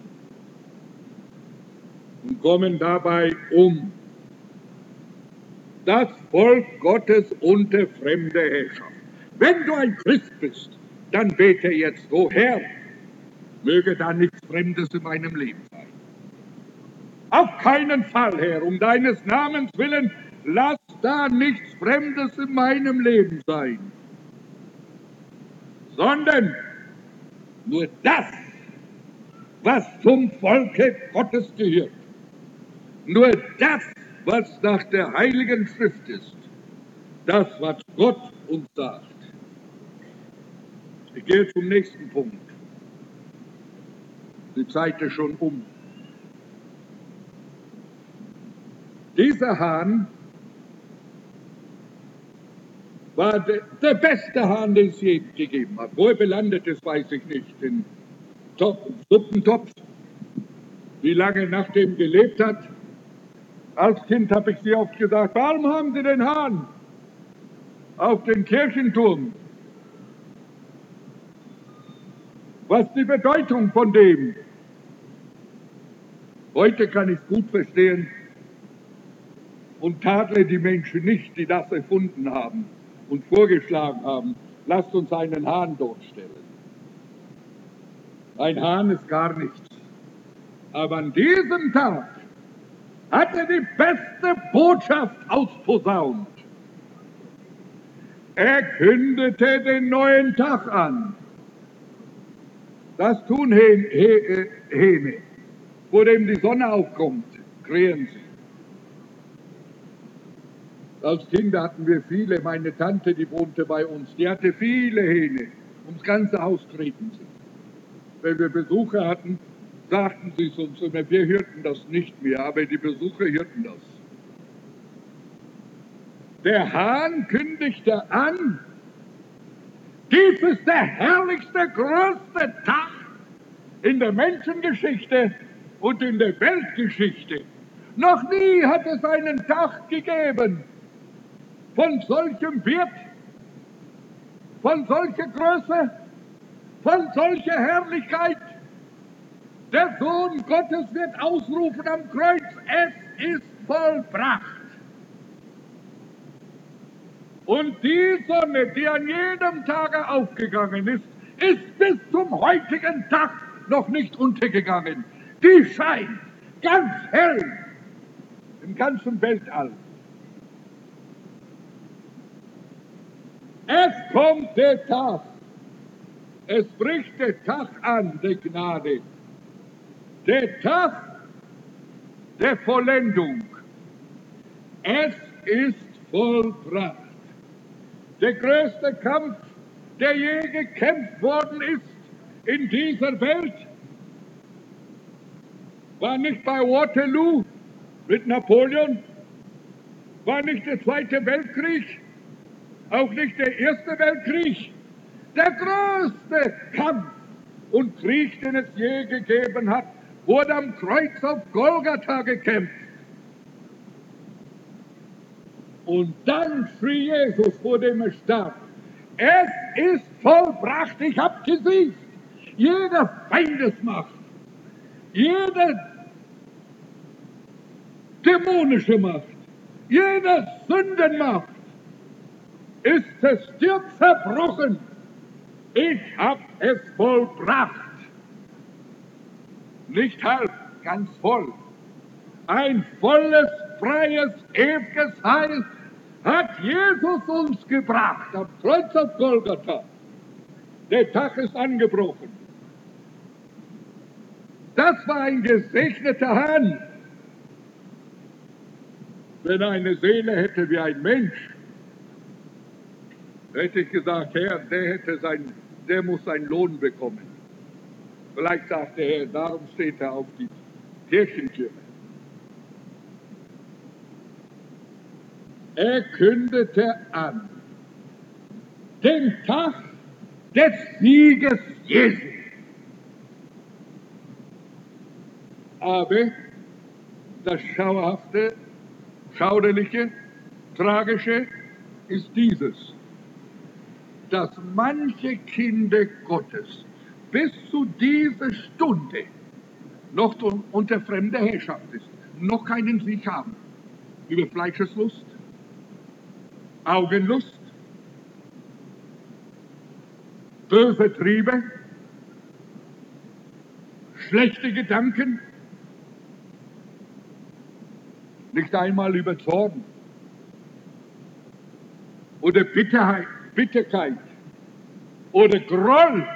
Und kommen dabei um. Das Volk Gottes unter fremde Herrschaft. Wenn du ein Christ bist, dann bete jetzt, o Herr, möge da nichts Fremdes in meinem Leben sein. Auf keinen Fall, Herr, um deines Namens willen, lass da nichts Fremdes in meinem Leben sein, sondern nur das, was zum Volke Gottes gehört. Nur das, was nach der Heiligen Schrift ist. Das, was Gott uns sagt. Ich gehe zum nächsten Punkt. Die Zeit ist schon um. Dieser Hahn war de, der beste Hahn, den es je gegeben hat. Wo er belandet ist, weiß ich nicht. In Top, Suppentopf. Wie lange nach dem gelebt hat. Als Kind habe ich sie oft gesagt, warum haben Sie den Hahn auf den Kirchenturm? Was ist die Bedeutung von dem? Heute kann ich es gut verstehen und tadle die Menschen nicht, die das erfunden haben und vorgeschlagen haben. Lasst uns einen Hahn dort stellen. Ein Hahn ist gar nichts. Aber an diesem Tag hat er die beste Botschaft ausposaunt. Er kündete den neuen Tag an. Das tun Hähne, Hähne. Vor dem die Sonne aufkommt, krähen sie. Als Kinder hatten wir viele. Meine Tante, die wohnte bei uns, die hatte viele Hähne. Ums ganze Haus krähten sie. Wenn wir Besucher hatten, sagten sie es uns immer, wir hörten das nicht mehr, aber die Besucher hörten das. Der Hahn kündigte an, dies ist der herrlichste, größte Tag in der Menschengeschichte und in der Weltgeschichte. Noch nie hat es einen Tag gegeben von solchem Wert, von solcher Größe, von solcher Herrlichkeit. Der Sohn Gottes wird ausrufen am Kreuz, es ist vollbracht. Und die Sonne, die an jedem Tage aufgegangen ist, ist bis zum heutigen Tag noch nicht untergegangen. Die scheint ganz hell im ganzen Weltall. Es kommt der Tag, es bricht der Tag an, der Gnade. Der Tag der Vollendung. Es ist vollbracht. Der größte Kampf, der je gekämpft worden ist in dieser Welt, war nicht bei Waterloo mit Napoleon, war nicht der Zweite Weltkrieg, auch nicht der Erste Weltkrieg. Der größte Kampf und Krieg, den es je gegeben hat, wurde am Kreuz auf Golgatha gekämpft. Und dann schrie Jesus, vor dem er starb, es ist vollbracht, ich habe gesiegt. Jede Feindesmacht, Jede dämonische Macht, jede Sündenmacht ist es dir zerbrochen. Ich hab es vollbracht. Nicht halb, ganz voll. Ein volles, freies, ewiges Heil hat Jesus uns gebracht am Kreuz auf Golgatha. Der Tag ist angebrochen. Das war ein gesegneter Hahn. Wenn eine Seele hätte wie ein Mensch, hätte ich gesagt, Herr, der, hätte sein, der muss seinen Lohn bekommen. Vielleicht sagt der Herr, darum steht er auf die Kirchentür. Er kündete an den Tag des Sieges Jesu. Aber das Schauerhafte, Schauderliche, Tragische ist dieses, dass manche Kinder Gottes bis zu dieser Stunde noch unter fremder Herrschaft ist, noch keinen Sieg haben über Fleischeslust, Augenlust, böse Triebe, schlechte Gedanken, nicht einmal über Zorn oder Bitterheit, Bitterkeit oder Groll.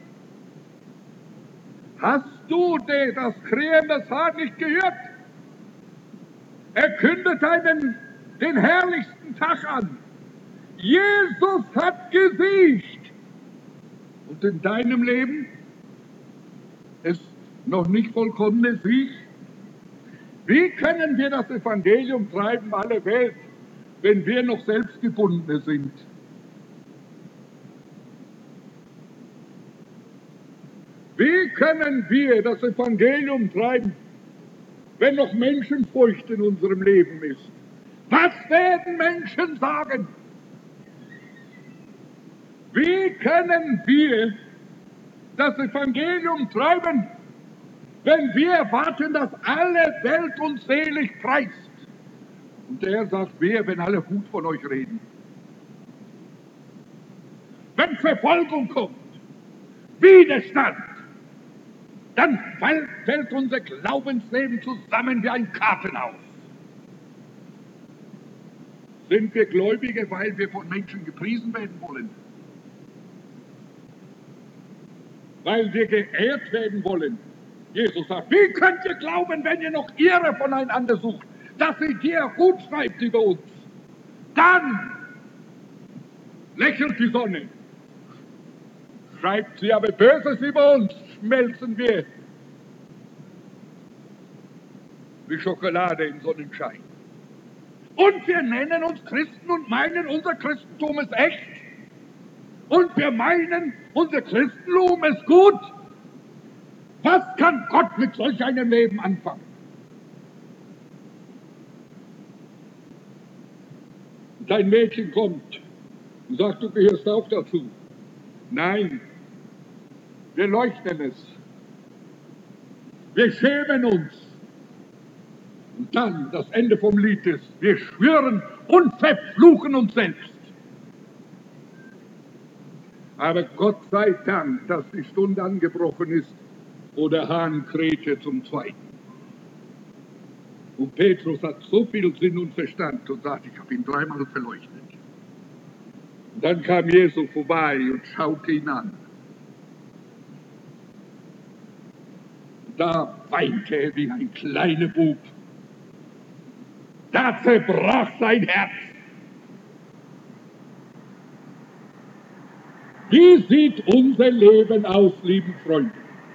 Hast du das Krähen des Hahn nicht gehört? Er kündet einen, den herrlichsten Tag an. Jesus hat gesiegt. Und in deinem Leben ist noch nicht vollkommener Sieg. Wie können wir das Evangelium treiben, alle Welt, wenn wir noch Selbstgebundene sind? Wie können wir das Evangelium treiben, wenn noch Menschenfurcht in unserem Leben ist? Was werden Menschen sagen? Wie können wir das Evangelium treiben, wenn wir erwarten, dass alle Welt uns selig preist? Und er sagt, wer, wenn alle gut von euch reden? Wenn Verfolgung kommt, Widerstand, dann fällt unser Glaubensleben zusammen wie ein Kartenhaus. Sind wir Gläubige, weil wir von Menschen gepriesen werden wollen? Weil wir geehrt werden wollen? Jesus sagt, wie könnt ihr glauben, wenn ihr noch Ehre voneinander sucht, dass sie dir gut schreibt über uns? Dann lächelt die Sonne. Schreibt sie aber Böses über uns, schmelzen wir wie Schokolade im Sonnenschein. Und wir nennen uns Christen und meinen, unser Christentum ist echt. Und wir meinen, unser Christentum ist gut. Was kann Gott mit solch einem Leben anfangen? Dein Mädchen kommt und sagt, du gehörst auch dazu. Nein, wir leugnen es. Wir schämen uns. Und dann, das Ende vom Lied ist, wir schwören und verfluchen uns selbst. Aber Gott sei Dank, dass die Stunde angebrochen ist, wo der Hahn krähte zum Zweiten. Und Petrus hat so viel Sinn und Verstand und sagt, ich habe ihn dreimal verleuchtet. Und dann kam Jesus vorbei und schaute ihn an. Da weinte er wie ein kleiner Bub. Da zerbrach sein Herz. Wie sieht unser Leben aus, lieben Freunde?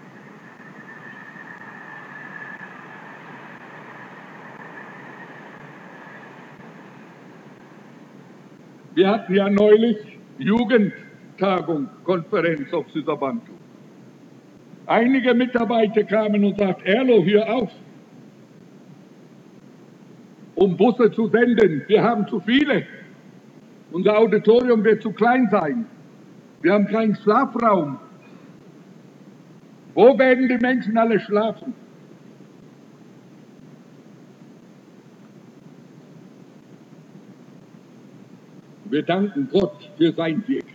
Wir hatten ja neulich Jugendtagung, Konferenz auf Süderbantu. Einige Mitarbeiter kamen und sagten, Erlo, hör auf, um Busse zu senden. Wir haben zu viele. Unser Auditorium wird zu klein sein. Wir haben keinen Schlafraum. Wo werden die Menschen alle schlafen? Wir danken Gott für sein Wirken.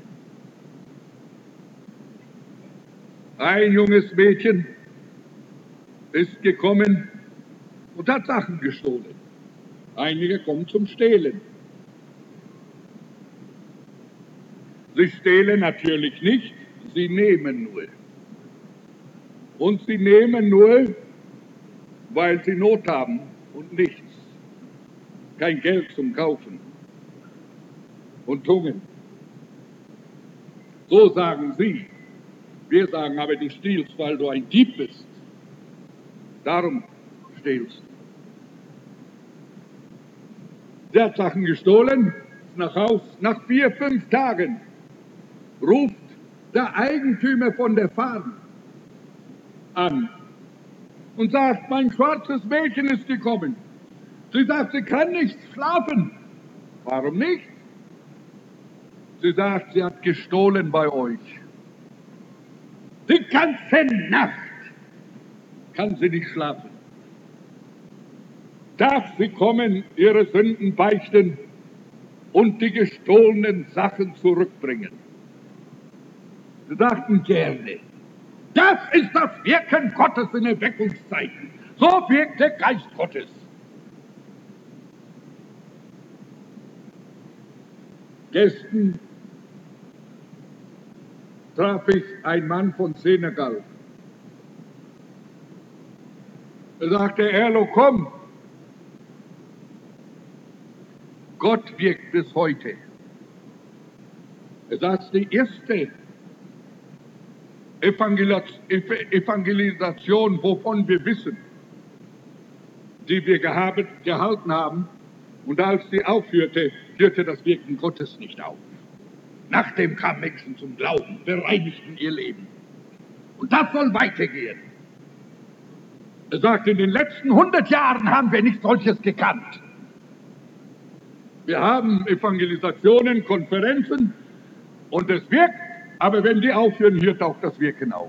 Ein junges Mädchen ist gekommen und hat Sachen gestohlen. Einige kommen zum Stehlen. Sie stehlen natürlich nicht, sie nehmen nur. Und sie nehmen nur, weil sie Not haben und nichts. Kein Geld zum Kaufen und Tungen. So sagen sie. Wir sagen aber, du stiehlst, weil du ein Dieb bist. Darum stehlst du. Der hat Sachen gestohlen, ist nach Haus. Nach vier, fünf Tagen ruft der Eigentümer von der Farm an und sagt, mein schwarzes Mädchen ist gekommen. Sie sagt, sie kann nicht schlafen. Warum nicht? Sie sagt, sie hat gestohlen bei euch. Die ganze Nacht kann sie nicht schlafen. Darf sie kommen, ihre Sünden beichten und die gestohlenen Sachen zurückbringen. Sie sagten gerne, das ist das Wirken Gottes in Erweckungszeiten. So wirkt der Geist Gottes. Gestern traf ich einen Mann von Senegal. Er sagte, Erlo, komm. Gott wirkt bis heute. Er sagt, die erste Evangelisation, wovon wir wissen, die wir gehalten haben, und als sie aufhörte, hörte das Wirken Gottes nicht auf. Nachdem kamen Menschen zum Glauben, bereinigten ihr Leben. Und das soll weitergehen. Er sagt, in den letzten hundert Jahren haben wir nicht solches gekannt. Wir haben Evangelisationen, Konferenzen und es wirkt, aber wenn die aufhören, hört auch das Wirken auf.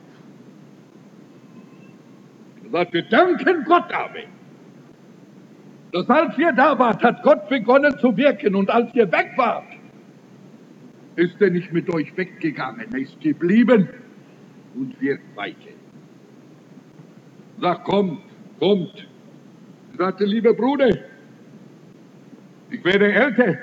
Er sagt, wir danken Gott aber. Dass als ihr da wart, hat Gott begonnen zu wirken und als ihr weg wart, ist er nicht mit euch weggegangen, er ist geblieben und wirkt weiter. Sagt, kommt, kommt. Er sagte, lieber Bruder, ich werde älter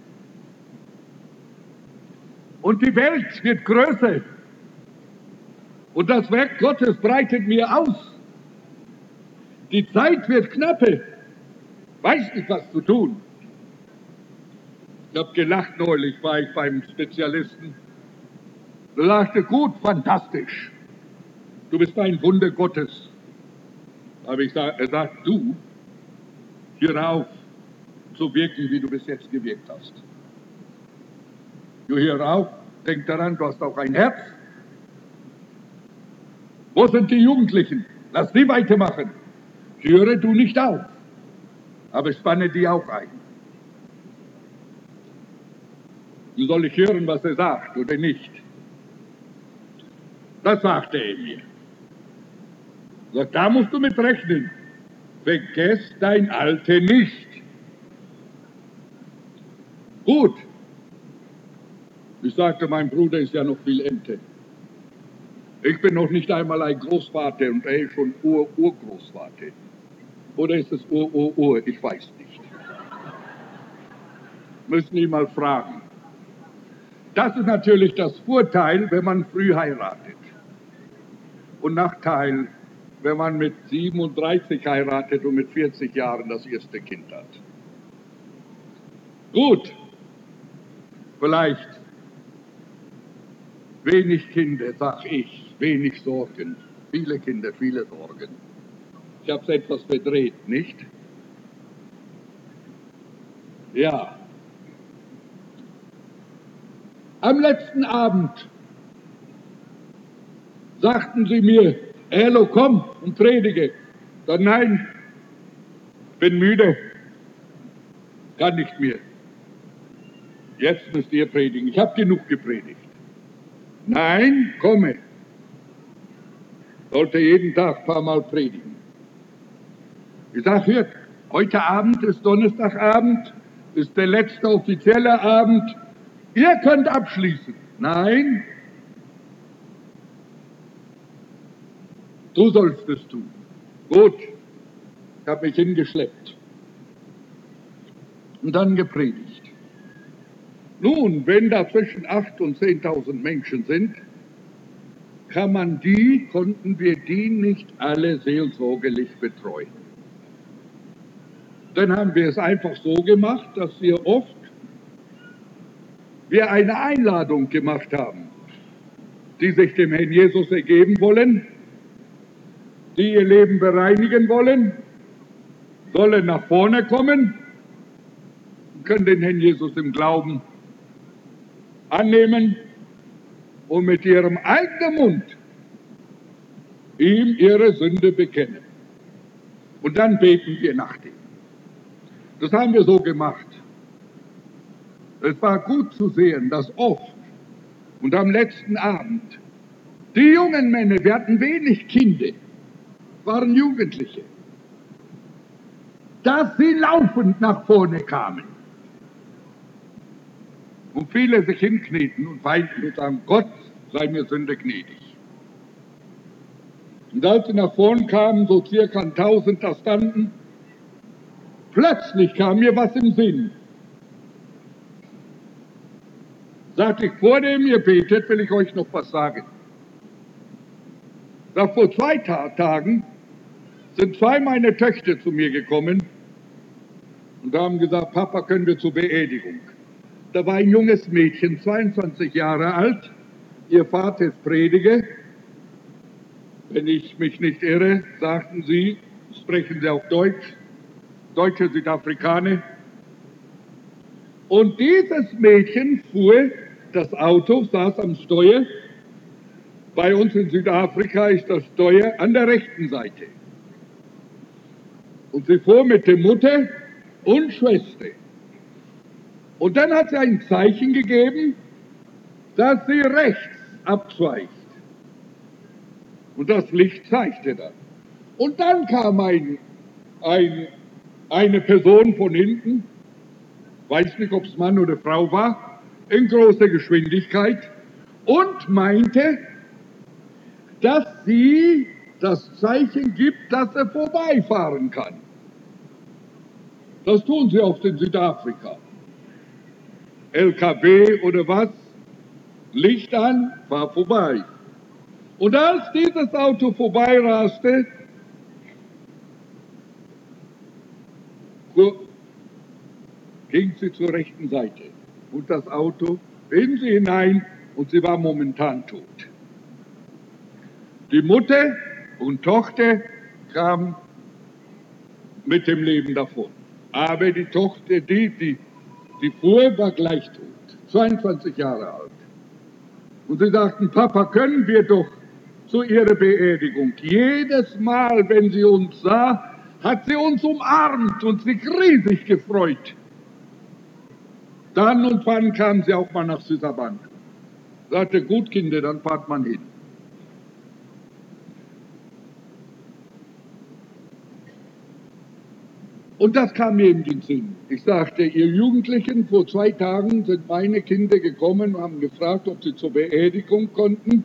und die Welt wird größer und das Werk Gottes breitet mir aus. Die Zeit wird knapper, weiß nicht, was zu tun. Ich habe gelacht neulich, war ich beim Spezialisten. Er sagte, gut, fantastisch, du bist ein Wunder Gottes. Aber ich sag, er sagt, du, hör auf, so wirken, wie du bis jetzt gewirkt hast. Du hör auf, denk daran, du hast auch ein Herz. Wo sind die Jugendlichen? Lass die weitermachen. Höre du nicht auf, aber spanne die auch ein. Du soll ich hören, was er sagt, oder nicht? Das sagte er mir. Sagt, da musst du mit rechnen. Vergess dein Alte nicht. Gut. Ich sagte, mein Bruder ist ja noch viel älter. Ich bin noch nicht einmal ein Großvater und er ist schon Ur-Urgroßvater. Oder ist es Ur-Ur-Ur? Ich weiß nicht. Müssen Sie mal fragen. Das ist natürlich das Vorteil, wenn man früh heiratet. Und Nachteil, wenn man mit siebenunddreißig heiratet und mit vierzig Jahren das erste Kind hat. Gut. Vielleicht wenig Kinder, sag ich, wenig Sorgen. Viele Kinder, viele Sorgen. Ich habe es etwas verdreht, nicht? Ja. Am letzten Abend sagten sie mir, Erlo, komm und predige. Dann nein, bin müde, kann nicht mehr. Jetzt müsst ihr predigen. Ich habe genug gepredigt. Nein, komme. Sollte jeden Tag ein paar Mal predigen. Ich sage, hört, heute Abend ist Donnerstagabend, ist der letzte offizielle Abend Ihr könnt abschließen. Nein, du sollst es tun. Gut, ich habe mich hingeschleppt und dann gepredigt. Nun, wenn da zwischen achttausend und zehntausend Menschen sind, kann man die, konnten wir die nicht alle seelsorgerlich betreuen. Dann haben wir es einfach so gemacht, dass wir oft wir eine Einladung gemacht haben, die sich dem Herrn Jesus ergeben wollen, die ihr Leben bereinigen wollen, sollen nach vorne kommen und können den Herrn Jesus im Glauben annehmen und mit ihrem eigenen Mund ihm ihre Sünde bekennen. Und dann beten wir nach dem. Das haben wir so gemacht. Es war gut zu sehen, dass oft und am letzten Abend die jungen Männer, wir hatten wenig Kinder, waren Jugendliche, dass sie laufend nach vorne kamen. Und viele sich hinknieten und weinten und sagen, Gott sei mir Sünde gnädig. Und als sie nach vorne kamen, so circa ein Tausend da standen, plötzlich kam mir was im Sinn. Sagte ich, vor dem ihr betet, will ich euch noch was sagen. Sag, vor zwei Ta- Tagen sind zwei meiner Töchter zu mir gekommen und haben gesagt, Papa, können wir zur Beerdigung? Da war ein junges Mädchen, zweiundzwanzig Jahre alt, ihr Vater ist Prediger. Wenn ich mich nicht irre, sagten sie, sprechen sie auch Deutsch, deutsche Südafrikaner. Und dieses Mädchen fuhr das Auto, saß am Steuer. Bei uns in Südafrika ist das Steuer an der rechten Seite. Und sie fuhr mit der Mutter und Schwester. Und dann hat sie ein Zeichen gegeben, dass sie rechts abzweigt. Und das Licht zeigte dann. Und dann kam ein, ein, eine Person von hinten, weiß nicht, ob es Mann oder Frau war, in großer Geschwindigkeit und meinte, dass sie das Zeichen gibt, dass er vorbeifahren kann. Das tun sie oft in Südafrika. L K W oder was, Licht an, fahr vorbei. Und als dieses Auto vorbeiraste, ging sie zur rechten Seite und das Auto in sie hinein und sie war momentan tot. Die Mutter und Tochter kamen mit dem Leben davon. Aber die Tochter, die, die, die fuhr, war gleich tot, zweiundzwanzig Jahre alt. Und sie sagten, Papa, können wir doch zu ihrer Beerdigung. Jedes Mal, wenn sie uns sah, hat sie uns umarmt und sich riesig gefreut. Dann und wann kam sie auch mal nach Süderbank. Sagte, gut Kinder, dann fahrt man hin. Und das kam mir in den Sinn. Ich sagte, ihr Jugendlichen, vor zwei Tagen sind meine Kinder gekommen und haben gefragt, ob sie zur Beerdigung konnten.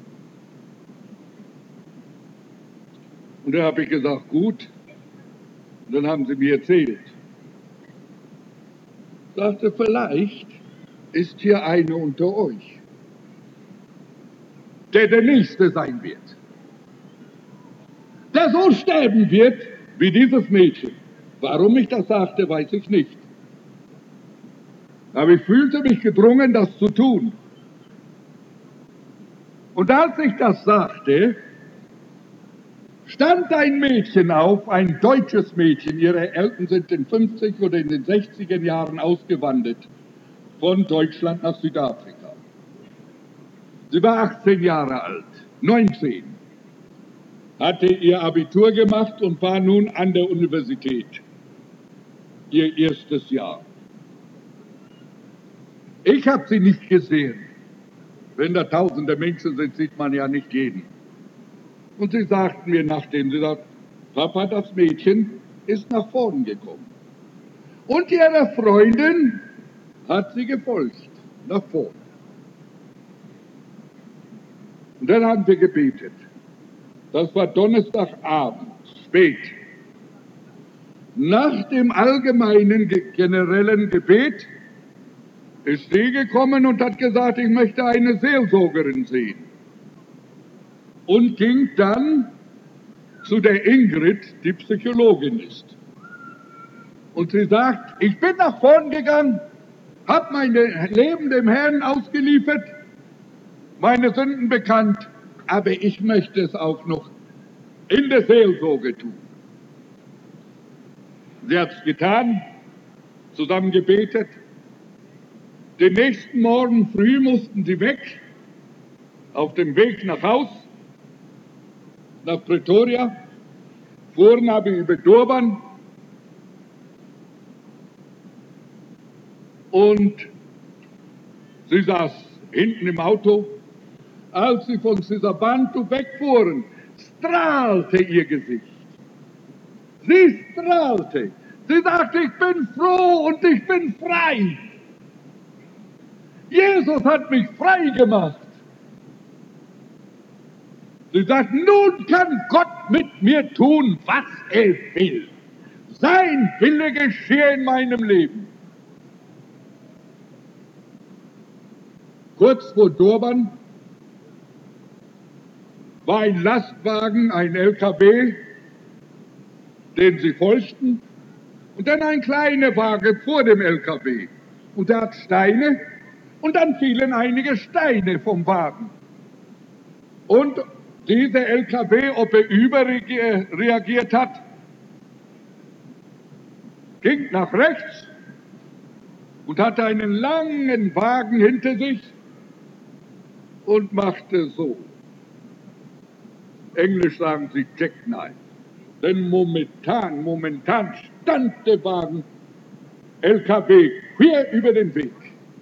Und da habe ich gesagt, gut. Und dann haben sie mir erzählt. Ich sagte, vielleicht ist hier einer unter euch, der der Nächste sein wird. Der so sterben wird wie dieses Mädchen. Warum ich das sagte, weiß ich nicht. Aber ich fühlte mich gedrungen, das zu tun. Und als ich das sagte, stand ein Mädchen auf, ein deutsches Mädchen. Ihre Eltern sind in den fünfziger oder in den sechziger Jahren ausgewandert von Deutschland nach Südafrika. Sie war achtzehn Jahre alt, neunzehn, hatte ihr Abitur gemacht und war nun an der Universität. Ihr erstes Jahr. Ich habe sie nicht gesehen. Wenn da tausende Menschen sind, sieht man ja nicht jeden. Und sie sagten mir nachdem, sie sagten, Papa, das Mädchen ist nach vorn gekommen. Und ihre Freundin hat sie gefolgt, nach vorn. Und dann haben wir gebetet. Das war Donnerstagabend, spät. Nach dem allgemeinen, generellen Gebet ist sie gekommen und hat gesagt, ich möchte eine Seelsorgerin sehen. Und ging dann zu der Ingrid, die Psychologin ist. Und sie sagt, ich bin nach vorn gegangen, habe mein Leben dem Herrn ausgeliefert, meine Sünden bekannt, aber ich möchte es auch noch in der Seelsorge tun. Sie hat es getan, zusammen gebetet. Den nächsten Morgen früh mussten sie weg, auf dem Weg nach Haus, nach Pretoria, fuhren aber über Durban und sie saß hinten im Auto. Als sie von Sisabantu wegfuhren, strahlte ihr Gesicht. Sie strahlte. Sie sagte, ich bin froh und ich bin frei. Jesus hat mich frei gemacht. Sie sagt, nun kann Gott mit mir tun, was er will. Sein Wille geschehe in meinem Leben. Kurz vor Durban war ein Lastwagen, ein L K W, den sie folgten, und dann ein kleiner Wagen vor dem L K W. Und er hat Steine, und dann fielen einige Steine vom Wagen. Und dieser L K W, ob er überreagiert hat, ging nach rechts und hatte einen langen Wagen hinter sich und machte so. Englisch sagen sie Jackknife. Denn momentan, momentan stand der Wagen, L K W, quer über den Weg.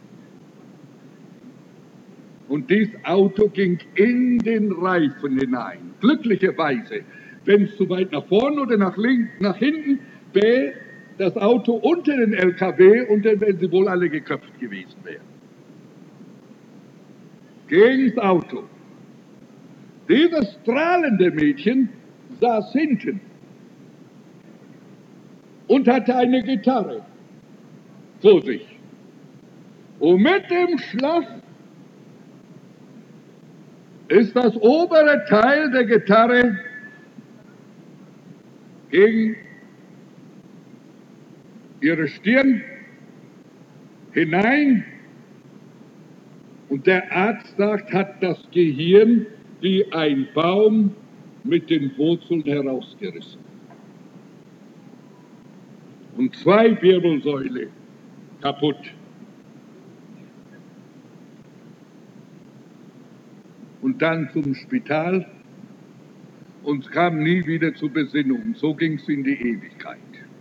Und dieses Auto ging in den Reifen hinein. Glücklicherweise, wenn es zu weit nach vorne oder nach, links, nach hinten wäre, das Auto unter den L K W und dann wären sie wohl alle geköpft gewesen wären. Gegen das Auto. Dieses strahlende Mädchen saß hinten und hatte eine Gitarre vor sich. Und mit dem Schlag ist das obere Teil der Gitarre gegen ihre Stirn hinein. Und der Arzt sagt, hat das Gehirn wie ein Baum mit den Wurzeln herausgerissen. Und zwei Wirbelsäule kaputt. Und dann zum Spital und kam nie wieder zur Besinnung. So ging es in die Ewigkeit.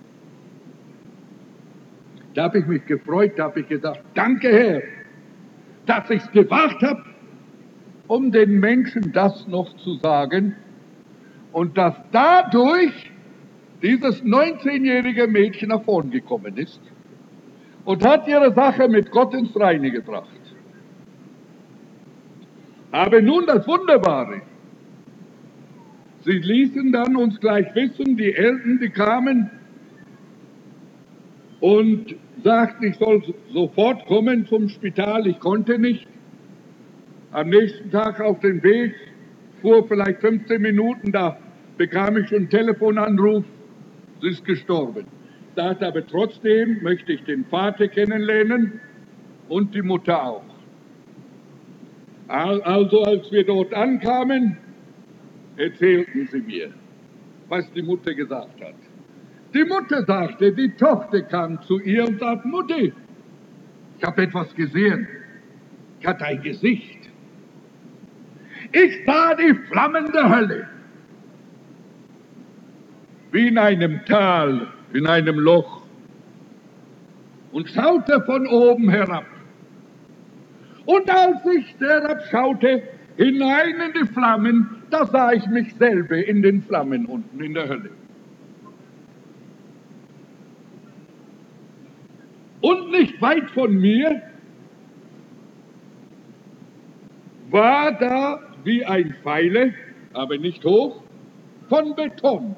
Da habe ich mich gefreut, da habe ich gesagt, danke Herr, dass ich es gewagt habe, um den Menschen das noch zu sagen und dass dadurch dieses neunzehnjährige Mädchen nach vorn gekommen ist und hat ihre Sache mit Gott ins Reine gebracht. Aber nun das Wunderbare. Sie ließen dann uns gleich wissen, die Eltern, die kamen und sagten, ich soll sofort kommen zum Spital. Ich konnte nicht. Am nächsten Tag auf dem Weg, fuhr vielleicht fünfzehn Minuten, da bekam ich schon einen Telefonanruf, sie ist gestorben. Ich sagte aber trotzdem, möchte ich den Vater kennenlernen und die Mutter auch. Also als wir dort ankamen, erzählten sie mir, was die Mutter gesagt hat. Die Mutter sagte, die Tochter kam zu ihr und sagte, Mutti, ich habe etwas gesehen. Ich hatte ein Gesicht. Ich sah die Flammen der Hölle. Wie in einem Tal, in einem Loch. Und schaute von oben herab. Und als ich herabschaute, hinein in die Flammen, da sah ich mich selber in den Flammen unten in der Hölle. Und nicht weit von mir war da wie ein Pfeile, aber nicht hoch, von Beton.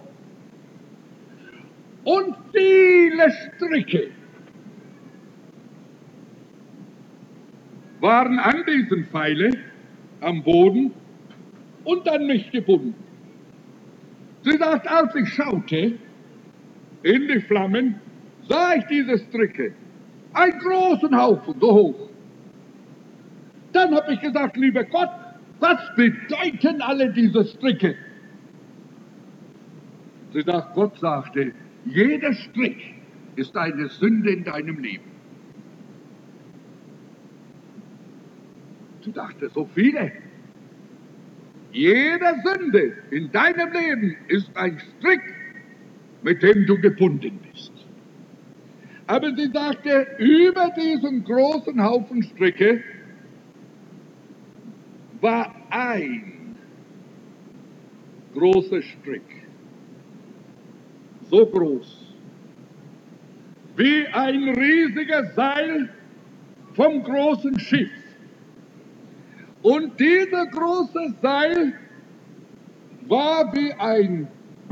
Und viele Stricke waren an diesen Pfeile am Boden und an mich gebunden. Sie sagt, als ich schaute in die Flammen, sah ich diese Stricke, einen großen Haufen, so hoch. Dann habe ich gesagt, lieber Gott, was bedeuten alle diese Stricke? Sie sagt, Gott sagte, jeder Strick ist eine Sünde in deinem Leben. Sie dachte, so viele. Jede Sünde in deinem Leben ist ein Strick, mit dem du gebunden bist. Aber sie sagte, über diesen großen Haufen Stricke war ein großer Strick, so groß, wie ein riesiges Seil vom großen Schiff. Und dieser große Seil war wie ein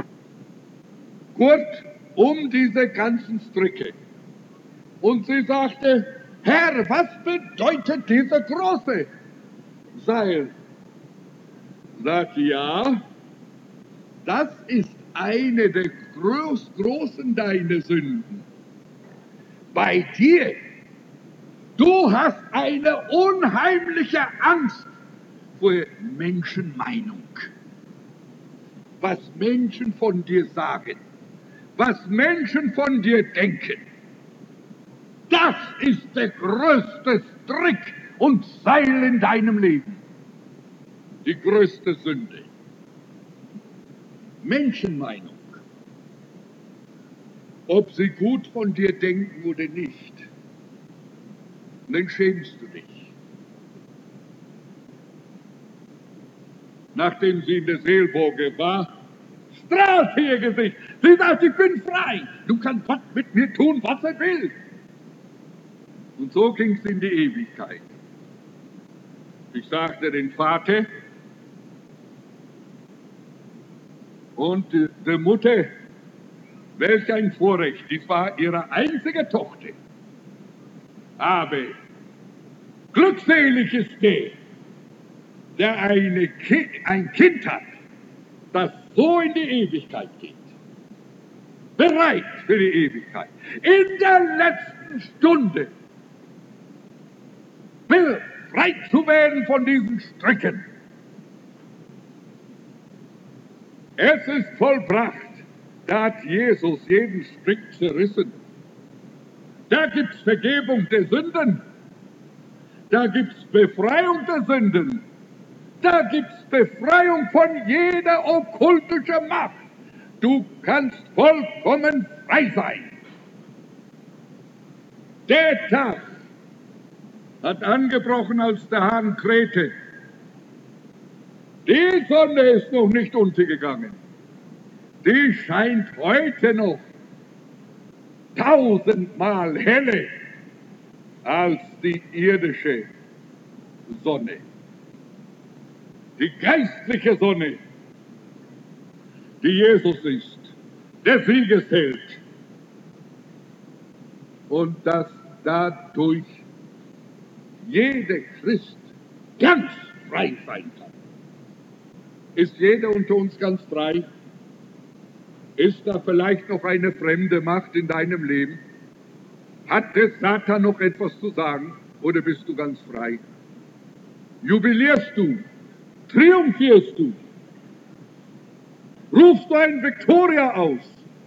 Gurt um diese ganzen Stricke. Und sie sagte, Herr, was bedeutet dieser große Seil? Sagte, ja, das ist eine der groß, großen deiner Sünden. Bei dir, du hast eine unheimliche Angst vor Menschenmeinung. Was Menschen von dir sagen, was Menschen von dir denken, das ist der größte Strick und Seil in deinem Leben. Die größte Sünde. Menschenmeinung. Ob sie gut von dir denken oder nicht, dann schämst du dich. Nachdem sie in der Seelsorge war, strahlte ihr Gesicht. Sie sagt, ich bin frei. Du kannst Gott mit mir tun, was er will. Und so ging es in die Ewigkeit. Ich sagte den Vater und der Mutter, welch ein Vorrecht, dies war ihre einzige Tochter. Aber glückselig ist der, der eine Ki- ein Kind hat, das so in die Ewigkeit geht. Bereit für die Ewigkeit. In der letzten Stunde befreit zu werden von diesen Stricken. Es ist vollbracht. Da hat Jesus jeden Strick zerrissen. Da gibt es Vergebung der Sünden. Da gibt es Befreiung der Sünden. Da gibt es Befreiung von jeder okkultischen Macht. Du kannst vollkommen frei sein. Der Tag hat angebrochen, als der Hahn krähte. Die Sonne ist noch nicht untergegangen. Die scheint heute noch tausendmal heller als die irdische Sonne. Die geistliche Sonne, die Jesus ist, der Siegesheld. Und dass dadurch jeder Christ ganz frei sein kann. Ist jeder unter uns ganz frei? Ist da vielleicht noch eine fremde Macht in deinem Leben? Hat der Satan noch etwas zu sagen oder bist du ganz frei? Jubilierst du? Triumphierst du? Rufst du ein Victoria aus?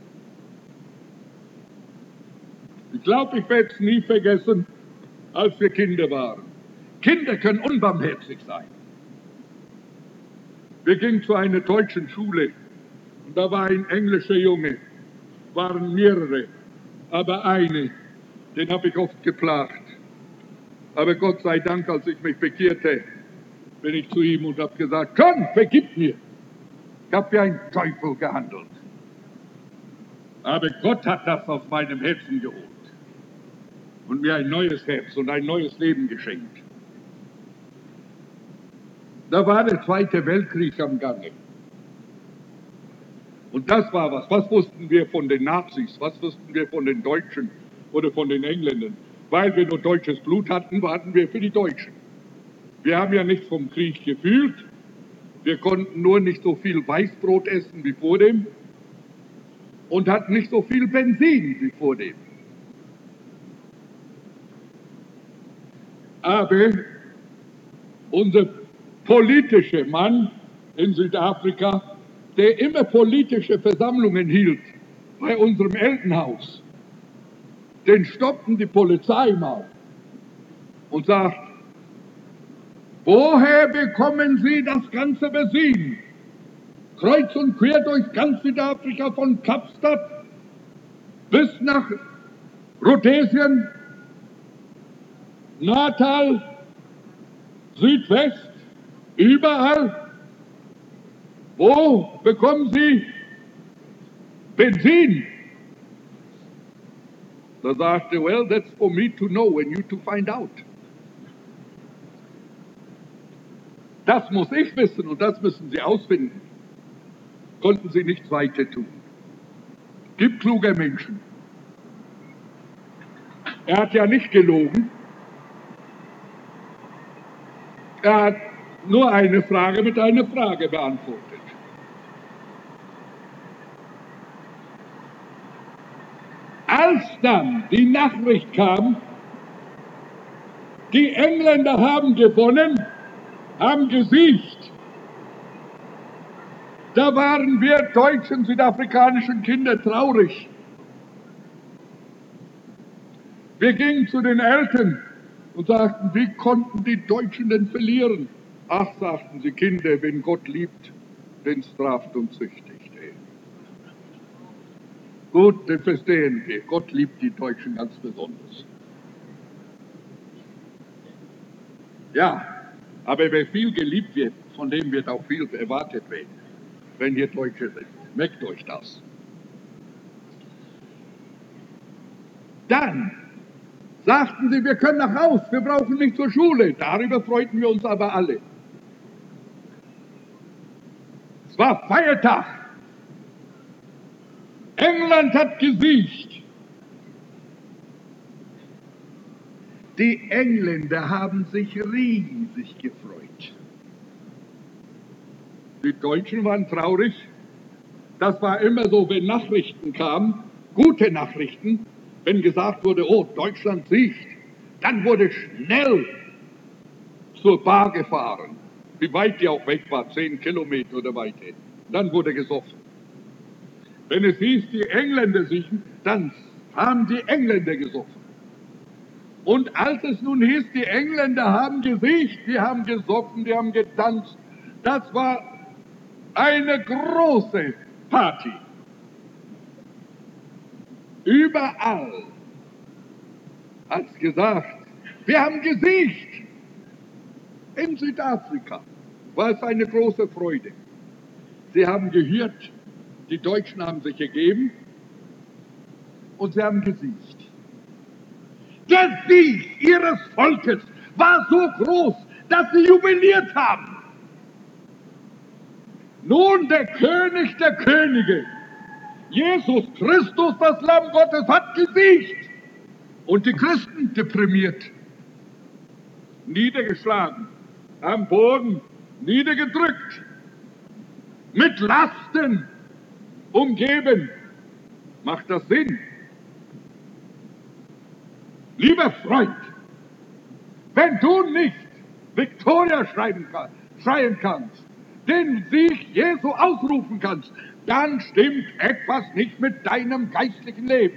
Ich glaube, ich werde es nie vergessen, als wir Kinder waren. Kinder können unbarmherzig sein. Wir gingen zu einer deutschen Schule und da war ein englischer Junge, waren mehrere, aber eine, den habe ich oft geplagt. Aber Gott sei Dank, als ich mich bekehrte, bin ich zu ihm und habe gesagt, komm, vergib mir. Ich habe wie ein Teufel gehandelt. Aber Gott hat das aus meinem Herzen geholt und mir ein neues Herz und ein neues Leben geschenkt. Da war der Zweite Weltkrieg am Gange. Und das war was. Was wussten wir von den Nazis? Was wussten wir von den Deutschen oder von den Engländern? Weil wir nur deutsches Blut hatten, warten wir für die Deutschen. Wir haben ja nichts vom Krieg gefühlt. Wir konnten nur nicht so viel Weißbrot essen wie vor dem und hatten nicht so viel Benzin wie vor dem. Aber unser politischer Mann in Südafrika, der immer politische Versammlungen hielt bei unserem Elternhaus, den stoppten die Polizei mal und sagt: Woher bekommen Sie das ganze Benzin? Kreuz und quer durch ganz Südafrika von Kapstadt bis nach Rhodesien, Natal, Südwest, überall. Wo bekommen Sie Benzin? Da sagte, well, that's for me to know and you to find out. Das muss ich wissen und das müssen Sie ausfinden. Konnten Sie nichts weiter tun. Gibt kluge Menschen. Er hat ja nicht gelogen. Er hat nur eine Frage mit einer Frage beantwortet. Als dann die Nachricht kam, die Engländer haben gewonnen, haben gesiegt, da waren wir deutschen, südafrikanischen Kinder traurig. Wir gingen zu den Eltern und sagten, wie konnten die Deutschen denn verlieren? Ach, sagten sie, Kinder, wenn Gott liebt, den straft und züchtigt er. Gut, das verstehen wir. Gott liebt die Deutschen ganz besonders. Ja, aber wer viel geliebt wird, von dem wird auch viel erwartet werden, wenn ihr Deutsche sind. Merkt euch das. Dann sagten sie, wir können nach Haus, wir brauchen nicht zur Schule. Darüber freuten wir uns aber alle. Es war Feiertag. England hat gesiegt. Die Engländer haben sich riesig gefreut. Die Deutschen waren traurig. Das war immer so, wenn Nachrichten kamen, gute Nachrichten, wenn gesagt wurde, oh, Deutschland siegt, dann wurde schnell zur Bar gefahren, wie weit die auch weg war, zehn Kilometer oder weiter. Dann wurde gesoffen. Wenn es hieß, die Engländer siegen, dann haben die Engländer gesoffen. Und als es nun hieß, die Engländer haben gesiegt, die haben gesoffen, die haben getanzt, das war eine große Party. Überall hat es gesagt, wir haben gesiegt. In Südafrika war es eine große Freude. Sie haben gehört, die Deutschen haben sich gegeben und sie haben gesiegt. Der Sieg ihres Volkes war so groß, dass sie jubiliert haben. Nun der König der Könige, Jesus Christus, das Lamm Gottes, hat gesiegt. Und die Christen deprimiert, niedergeschlagen, am Boden niedergedrückt, mit Lasten umgeben. Macht das Sinn? Lieber Freund, wenn du nicht Victoria schreiben kannst, schreien kannst, den Sieg Jesu ausrufen kannst, dann stimmt etwas nicht mit deinem geistlichen Leben.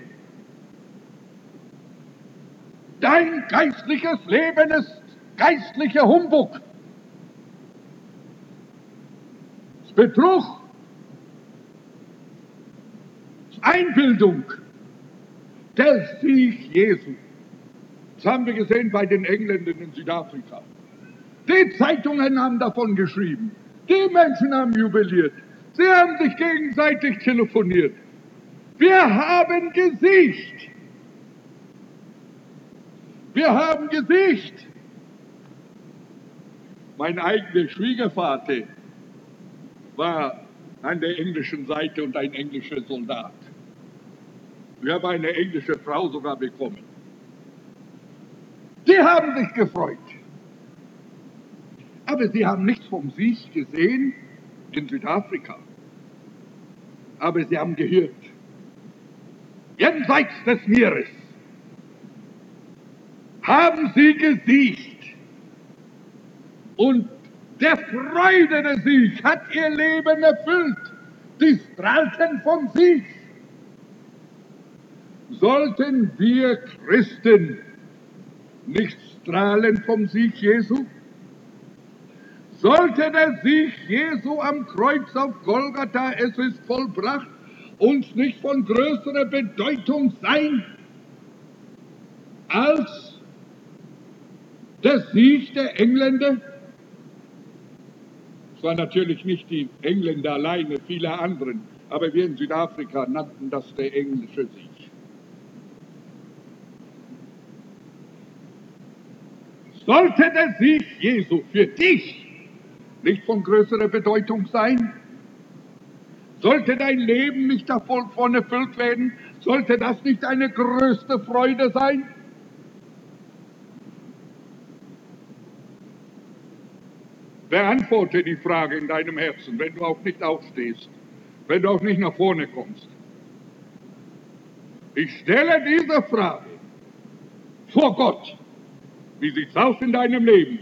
Dein geistliches Leben ist geistlicher Humbug. Es ist Betrug. Es ist Einbildung. Der Sieg Jesu. Das haben wir gesehen bei den Engländern in Südafrika. Die Zeitungen haben davon geschrieben. Die Menschen haben jubiliert. Sie haben sich gegenseitig telefoniert. Wir haben gesiegt. Wir haben gesiegt. Mein eigener Schwiegervater war an der englischen Seite und ein englischer Soldat. Wir haben eine englische Frau sogar bekommen. Die haben sich gefreut. Aber sie haben nichts vom Sieg gesehen in Südafrika. Aber sie haben gehört, jenseits des Meeres haben sie gesiegt. Und der Freude des Siegs hat ihr Leben erfüllt. Sie strahlten vom Sieg. Sollten wir Christen nicht strahlen vom Sieg Jesu? Sollte der Sieg Jesu am Kreuz auf Golgatha, es ist vollbracht, uns nicht von größerer Bedeutung sein als der Sieg der Engländer? Es waren natürlich nicht die Engländer alleine, viele anderen, aber wir in Südafrika nannten das der englische Sieg. Sollte der Sieg Jesu für dich nicht von größerer Bedeutung sein? Sollte dein Leben nicht davon erfüllt werden? Sollte das nicht deine größte Freude sein? Beantworte die Frage in deinem Herzen, wenn du auch nicht aufstehst, wenn du auch nicht nach vorne kommst. Ich stelle diese Frage vor Gott. Wie sieht es aus in deinem Leben?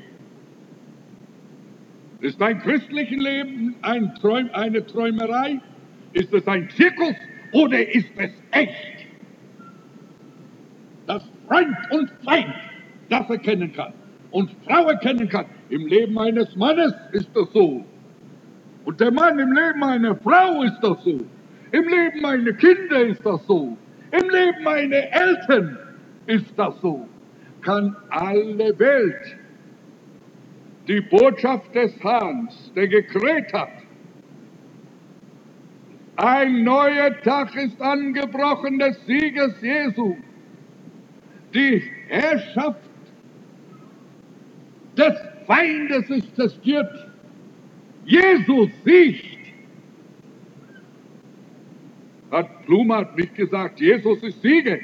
Ist dein christliches Leben ein Träum, eine Träumerei? Ist es ein Zirkus oder ist es echt? Dass Freund und Feind das erkennen kann und Frau erkennen kann. Im Leben eines Mannes ist das so. Und der Mann im Leben einer Frau ist das so. Im Leben meiner Kinder ist das so. Im Leben meiner Eltern ist das so. Kann alle Welt die Botschaft des Hahns, der gekräht hat, ein neuer Tag ist angebrochen des Sieges Jesu. Die Herrschaft des Feindes ist zerstört. Jesus siegt. Hat Blumhardt nicht gesagt, Jesus ist Sieger?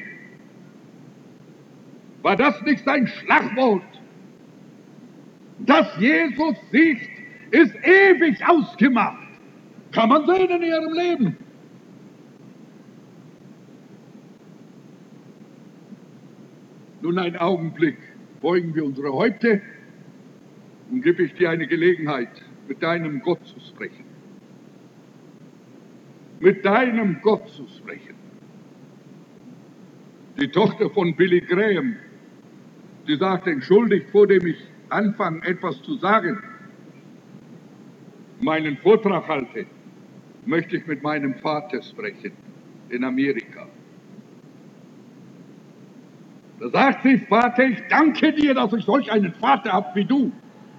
War das nicht sein Schlagwort? Dass Jesus siegt, ist ewig ausgemacht. Kann man sehen in ihrem Leben. Nun einen Augenblick, beugen wir unsere Häupter und gebe ich dir eine Gelegenheit, mit deinem Gott zu sprechen. Mit deinem Gott zu sprechen. Die Tochter von Billy Graham, die sagt, entschuldigt, vor dem ich anfange, etwas zu sagen, meinen Vortrag halte, möchte ich mit meinem Vater sprechen in Amerika. Da sagt sie, Vater, ich danke dir, dass ich solch einen Vater habe wie du.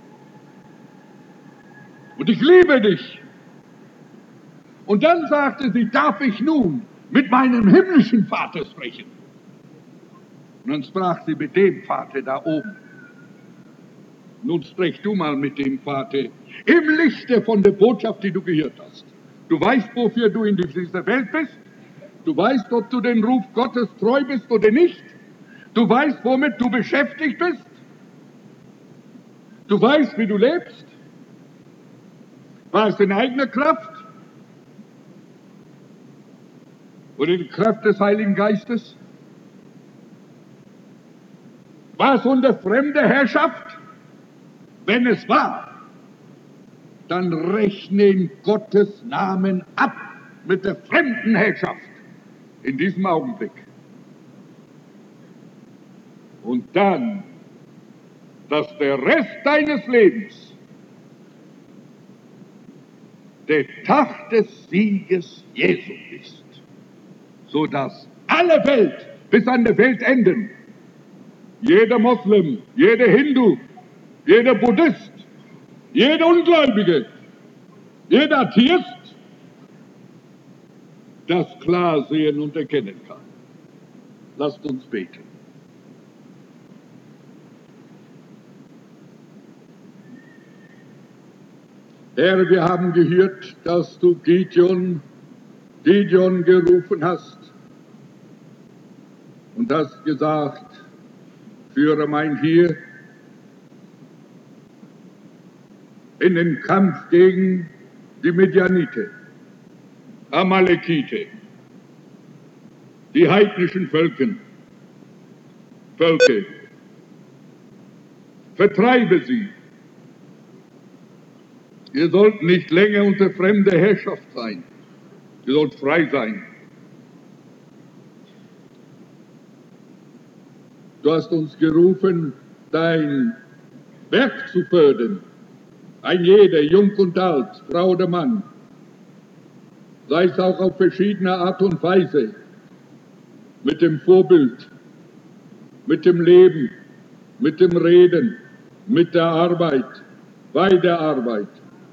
Und ich liebe dich. Und dann sagte sie, darf ich nun mit meinem himmlischen Vater sprechen? Und dann sprach sie mit dem Vater da oben. Nun sprech du mal mit dem Vater im Lichte von der Botschaft, die du gehört hast. Du weißt, wofür du in dieser Welt bist. Du weißt, ob du den Ruf Gottes treu bist oder nicht. Du weißt, womit du beschäftigt bist. Du weißt, wie du lebst. War es in eigener Kraft? Oder die Kraft des Heiligen Geistes? War es unter fremder Herrschaft? Wenn es war, dann rechne in Gottes Namen ab mit der fremden Herrschaft in diesem Augenblick. Und dann, dass der Rest deines Lebens der Tag des Sieges Jesu ist, sodass alle Welt bis an der Weltenden, jeder Moslem, jeder Hindu, jeder Buddhist, jeder Ungläubige, jeder Atheist das klar sehen und erkennen kann. Lasst uns beten. Herr, wir haben gehört, dass du Gideon, Gideon gerufen hast und hast gesagt, führe mein Heer in den Kampf gegen die Midianite, Amalekite, die heidnischen Völken, Völker. Vertreibe sie. Ihr sollt nicht länger unter fremder Herrschaft sein. Ihr sollt frei sein. Du hast uns gerufen, dein Werk zu fördern. Ein jeder, jung und alt, Frau oder Mann, sei es auch auf verschiedene Art und Weise, mit dem Vorbild, mit dem Leben, mit dem Reden, mit der Arbeit, bei der Arbeit.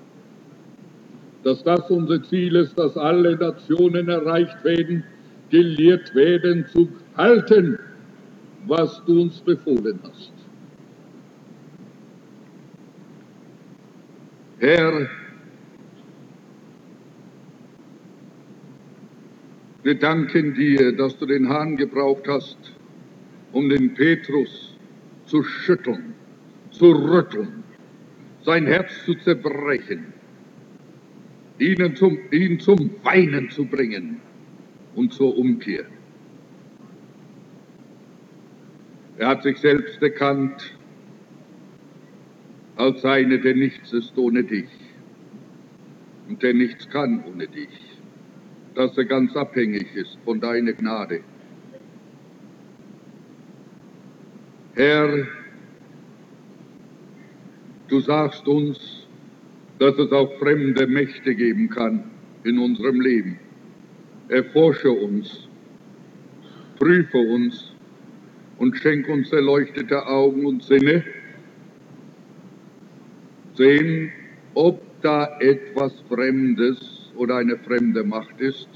Dass das unser Ziel ist, dass alle Nationen erreicht werden, gelehrt werden, zu halten, was du uns befohlen hast. Herr, wir danken dir, dass du den Hahn gebraucht hast, um den Petrus zu schütteln, zu rütteln, sein Herz zu zerbrechen, ihn zum, ihn zum Weinen zu bringen und zur Umkehr. Er hat sich selbst erkannt als einer, der nichts ist ohne dich und der nichts kann ohne dich, dass er ganz abhängig ist von deiner Gnade. Herr, du sagst uns, dass es auch fremde Mächte geben kann in unserem Leben. Erforsche uns, prüfe uns und schenk uns erleuchtete Augen und Sinne, sehen, ob da etwas Fremdes oder eine fremde Macht ist.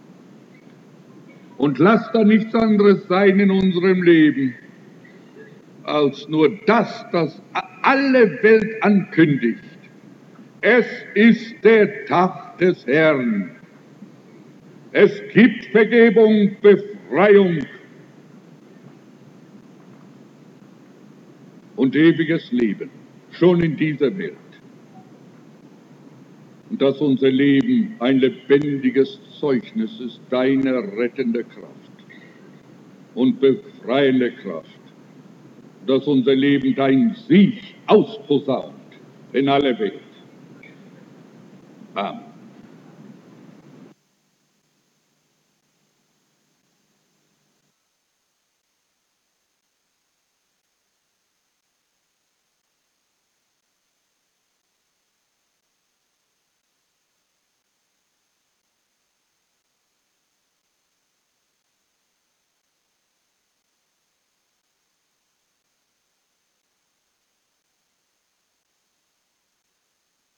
Und lass da nichts anderes sein in unserem Leben, als nur das, das alle Welt ankündigt. Es ist der Tag des Herrn. Es gibt Vergebung, Befreiung und ewiges Leben, schon in dieser Welt. Und dass unser Leben ein lebendiges Zeugnis ist deiner rettender Kraft und befreiender Kraft. Dass unser Leben dein Sieg ausposaunt in aller Welt. Amen.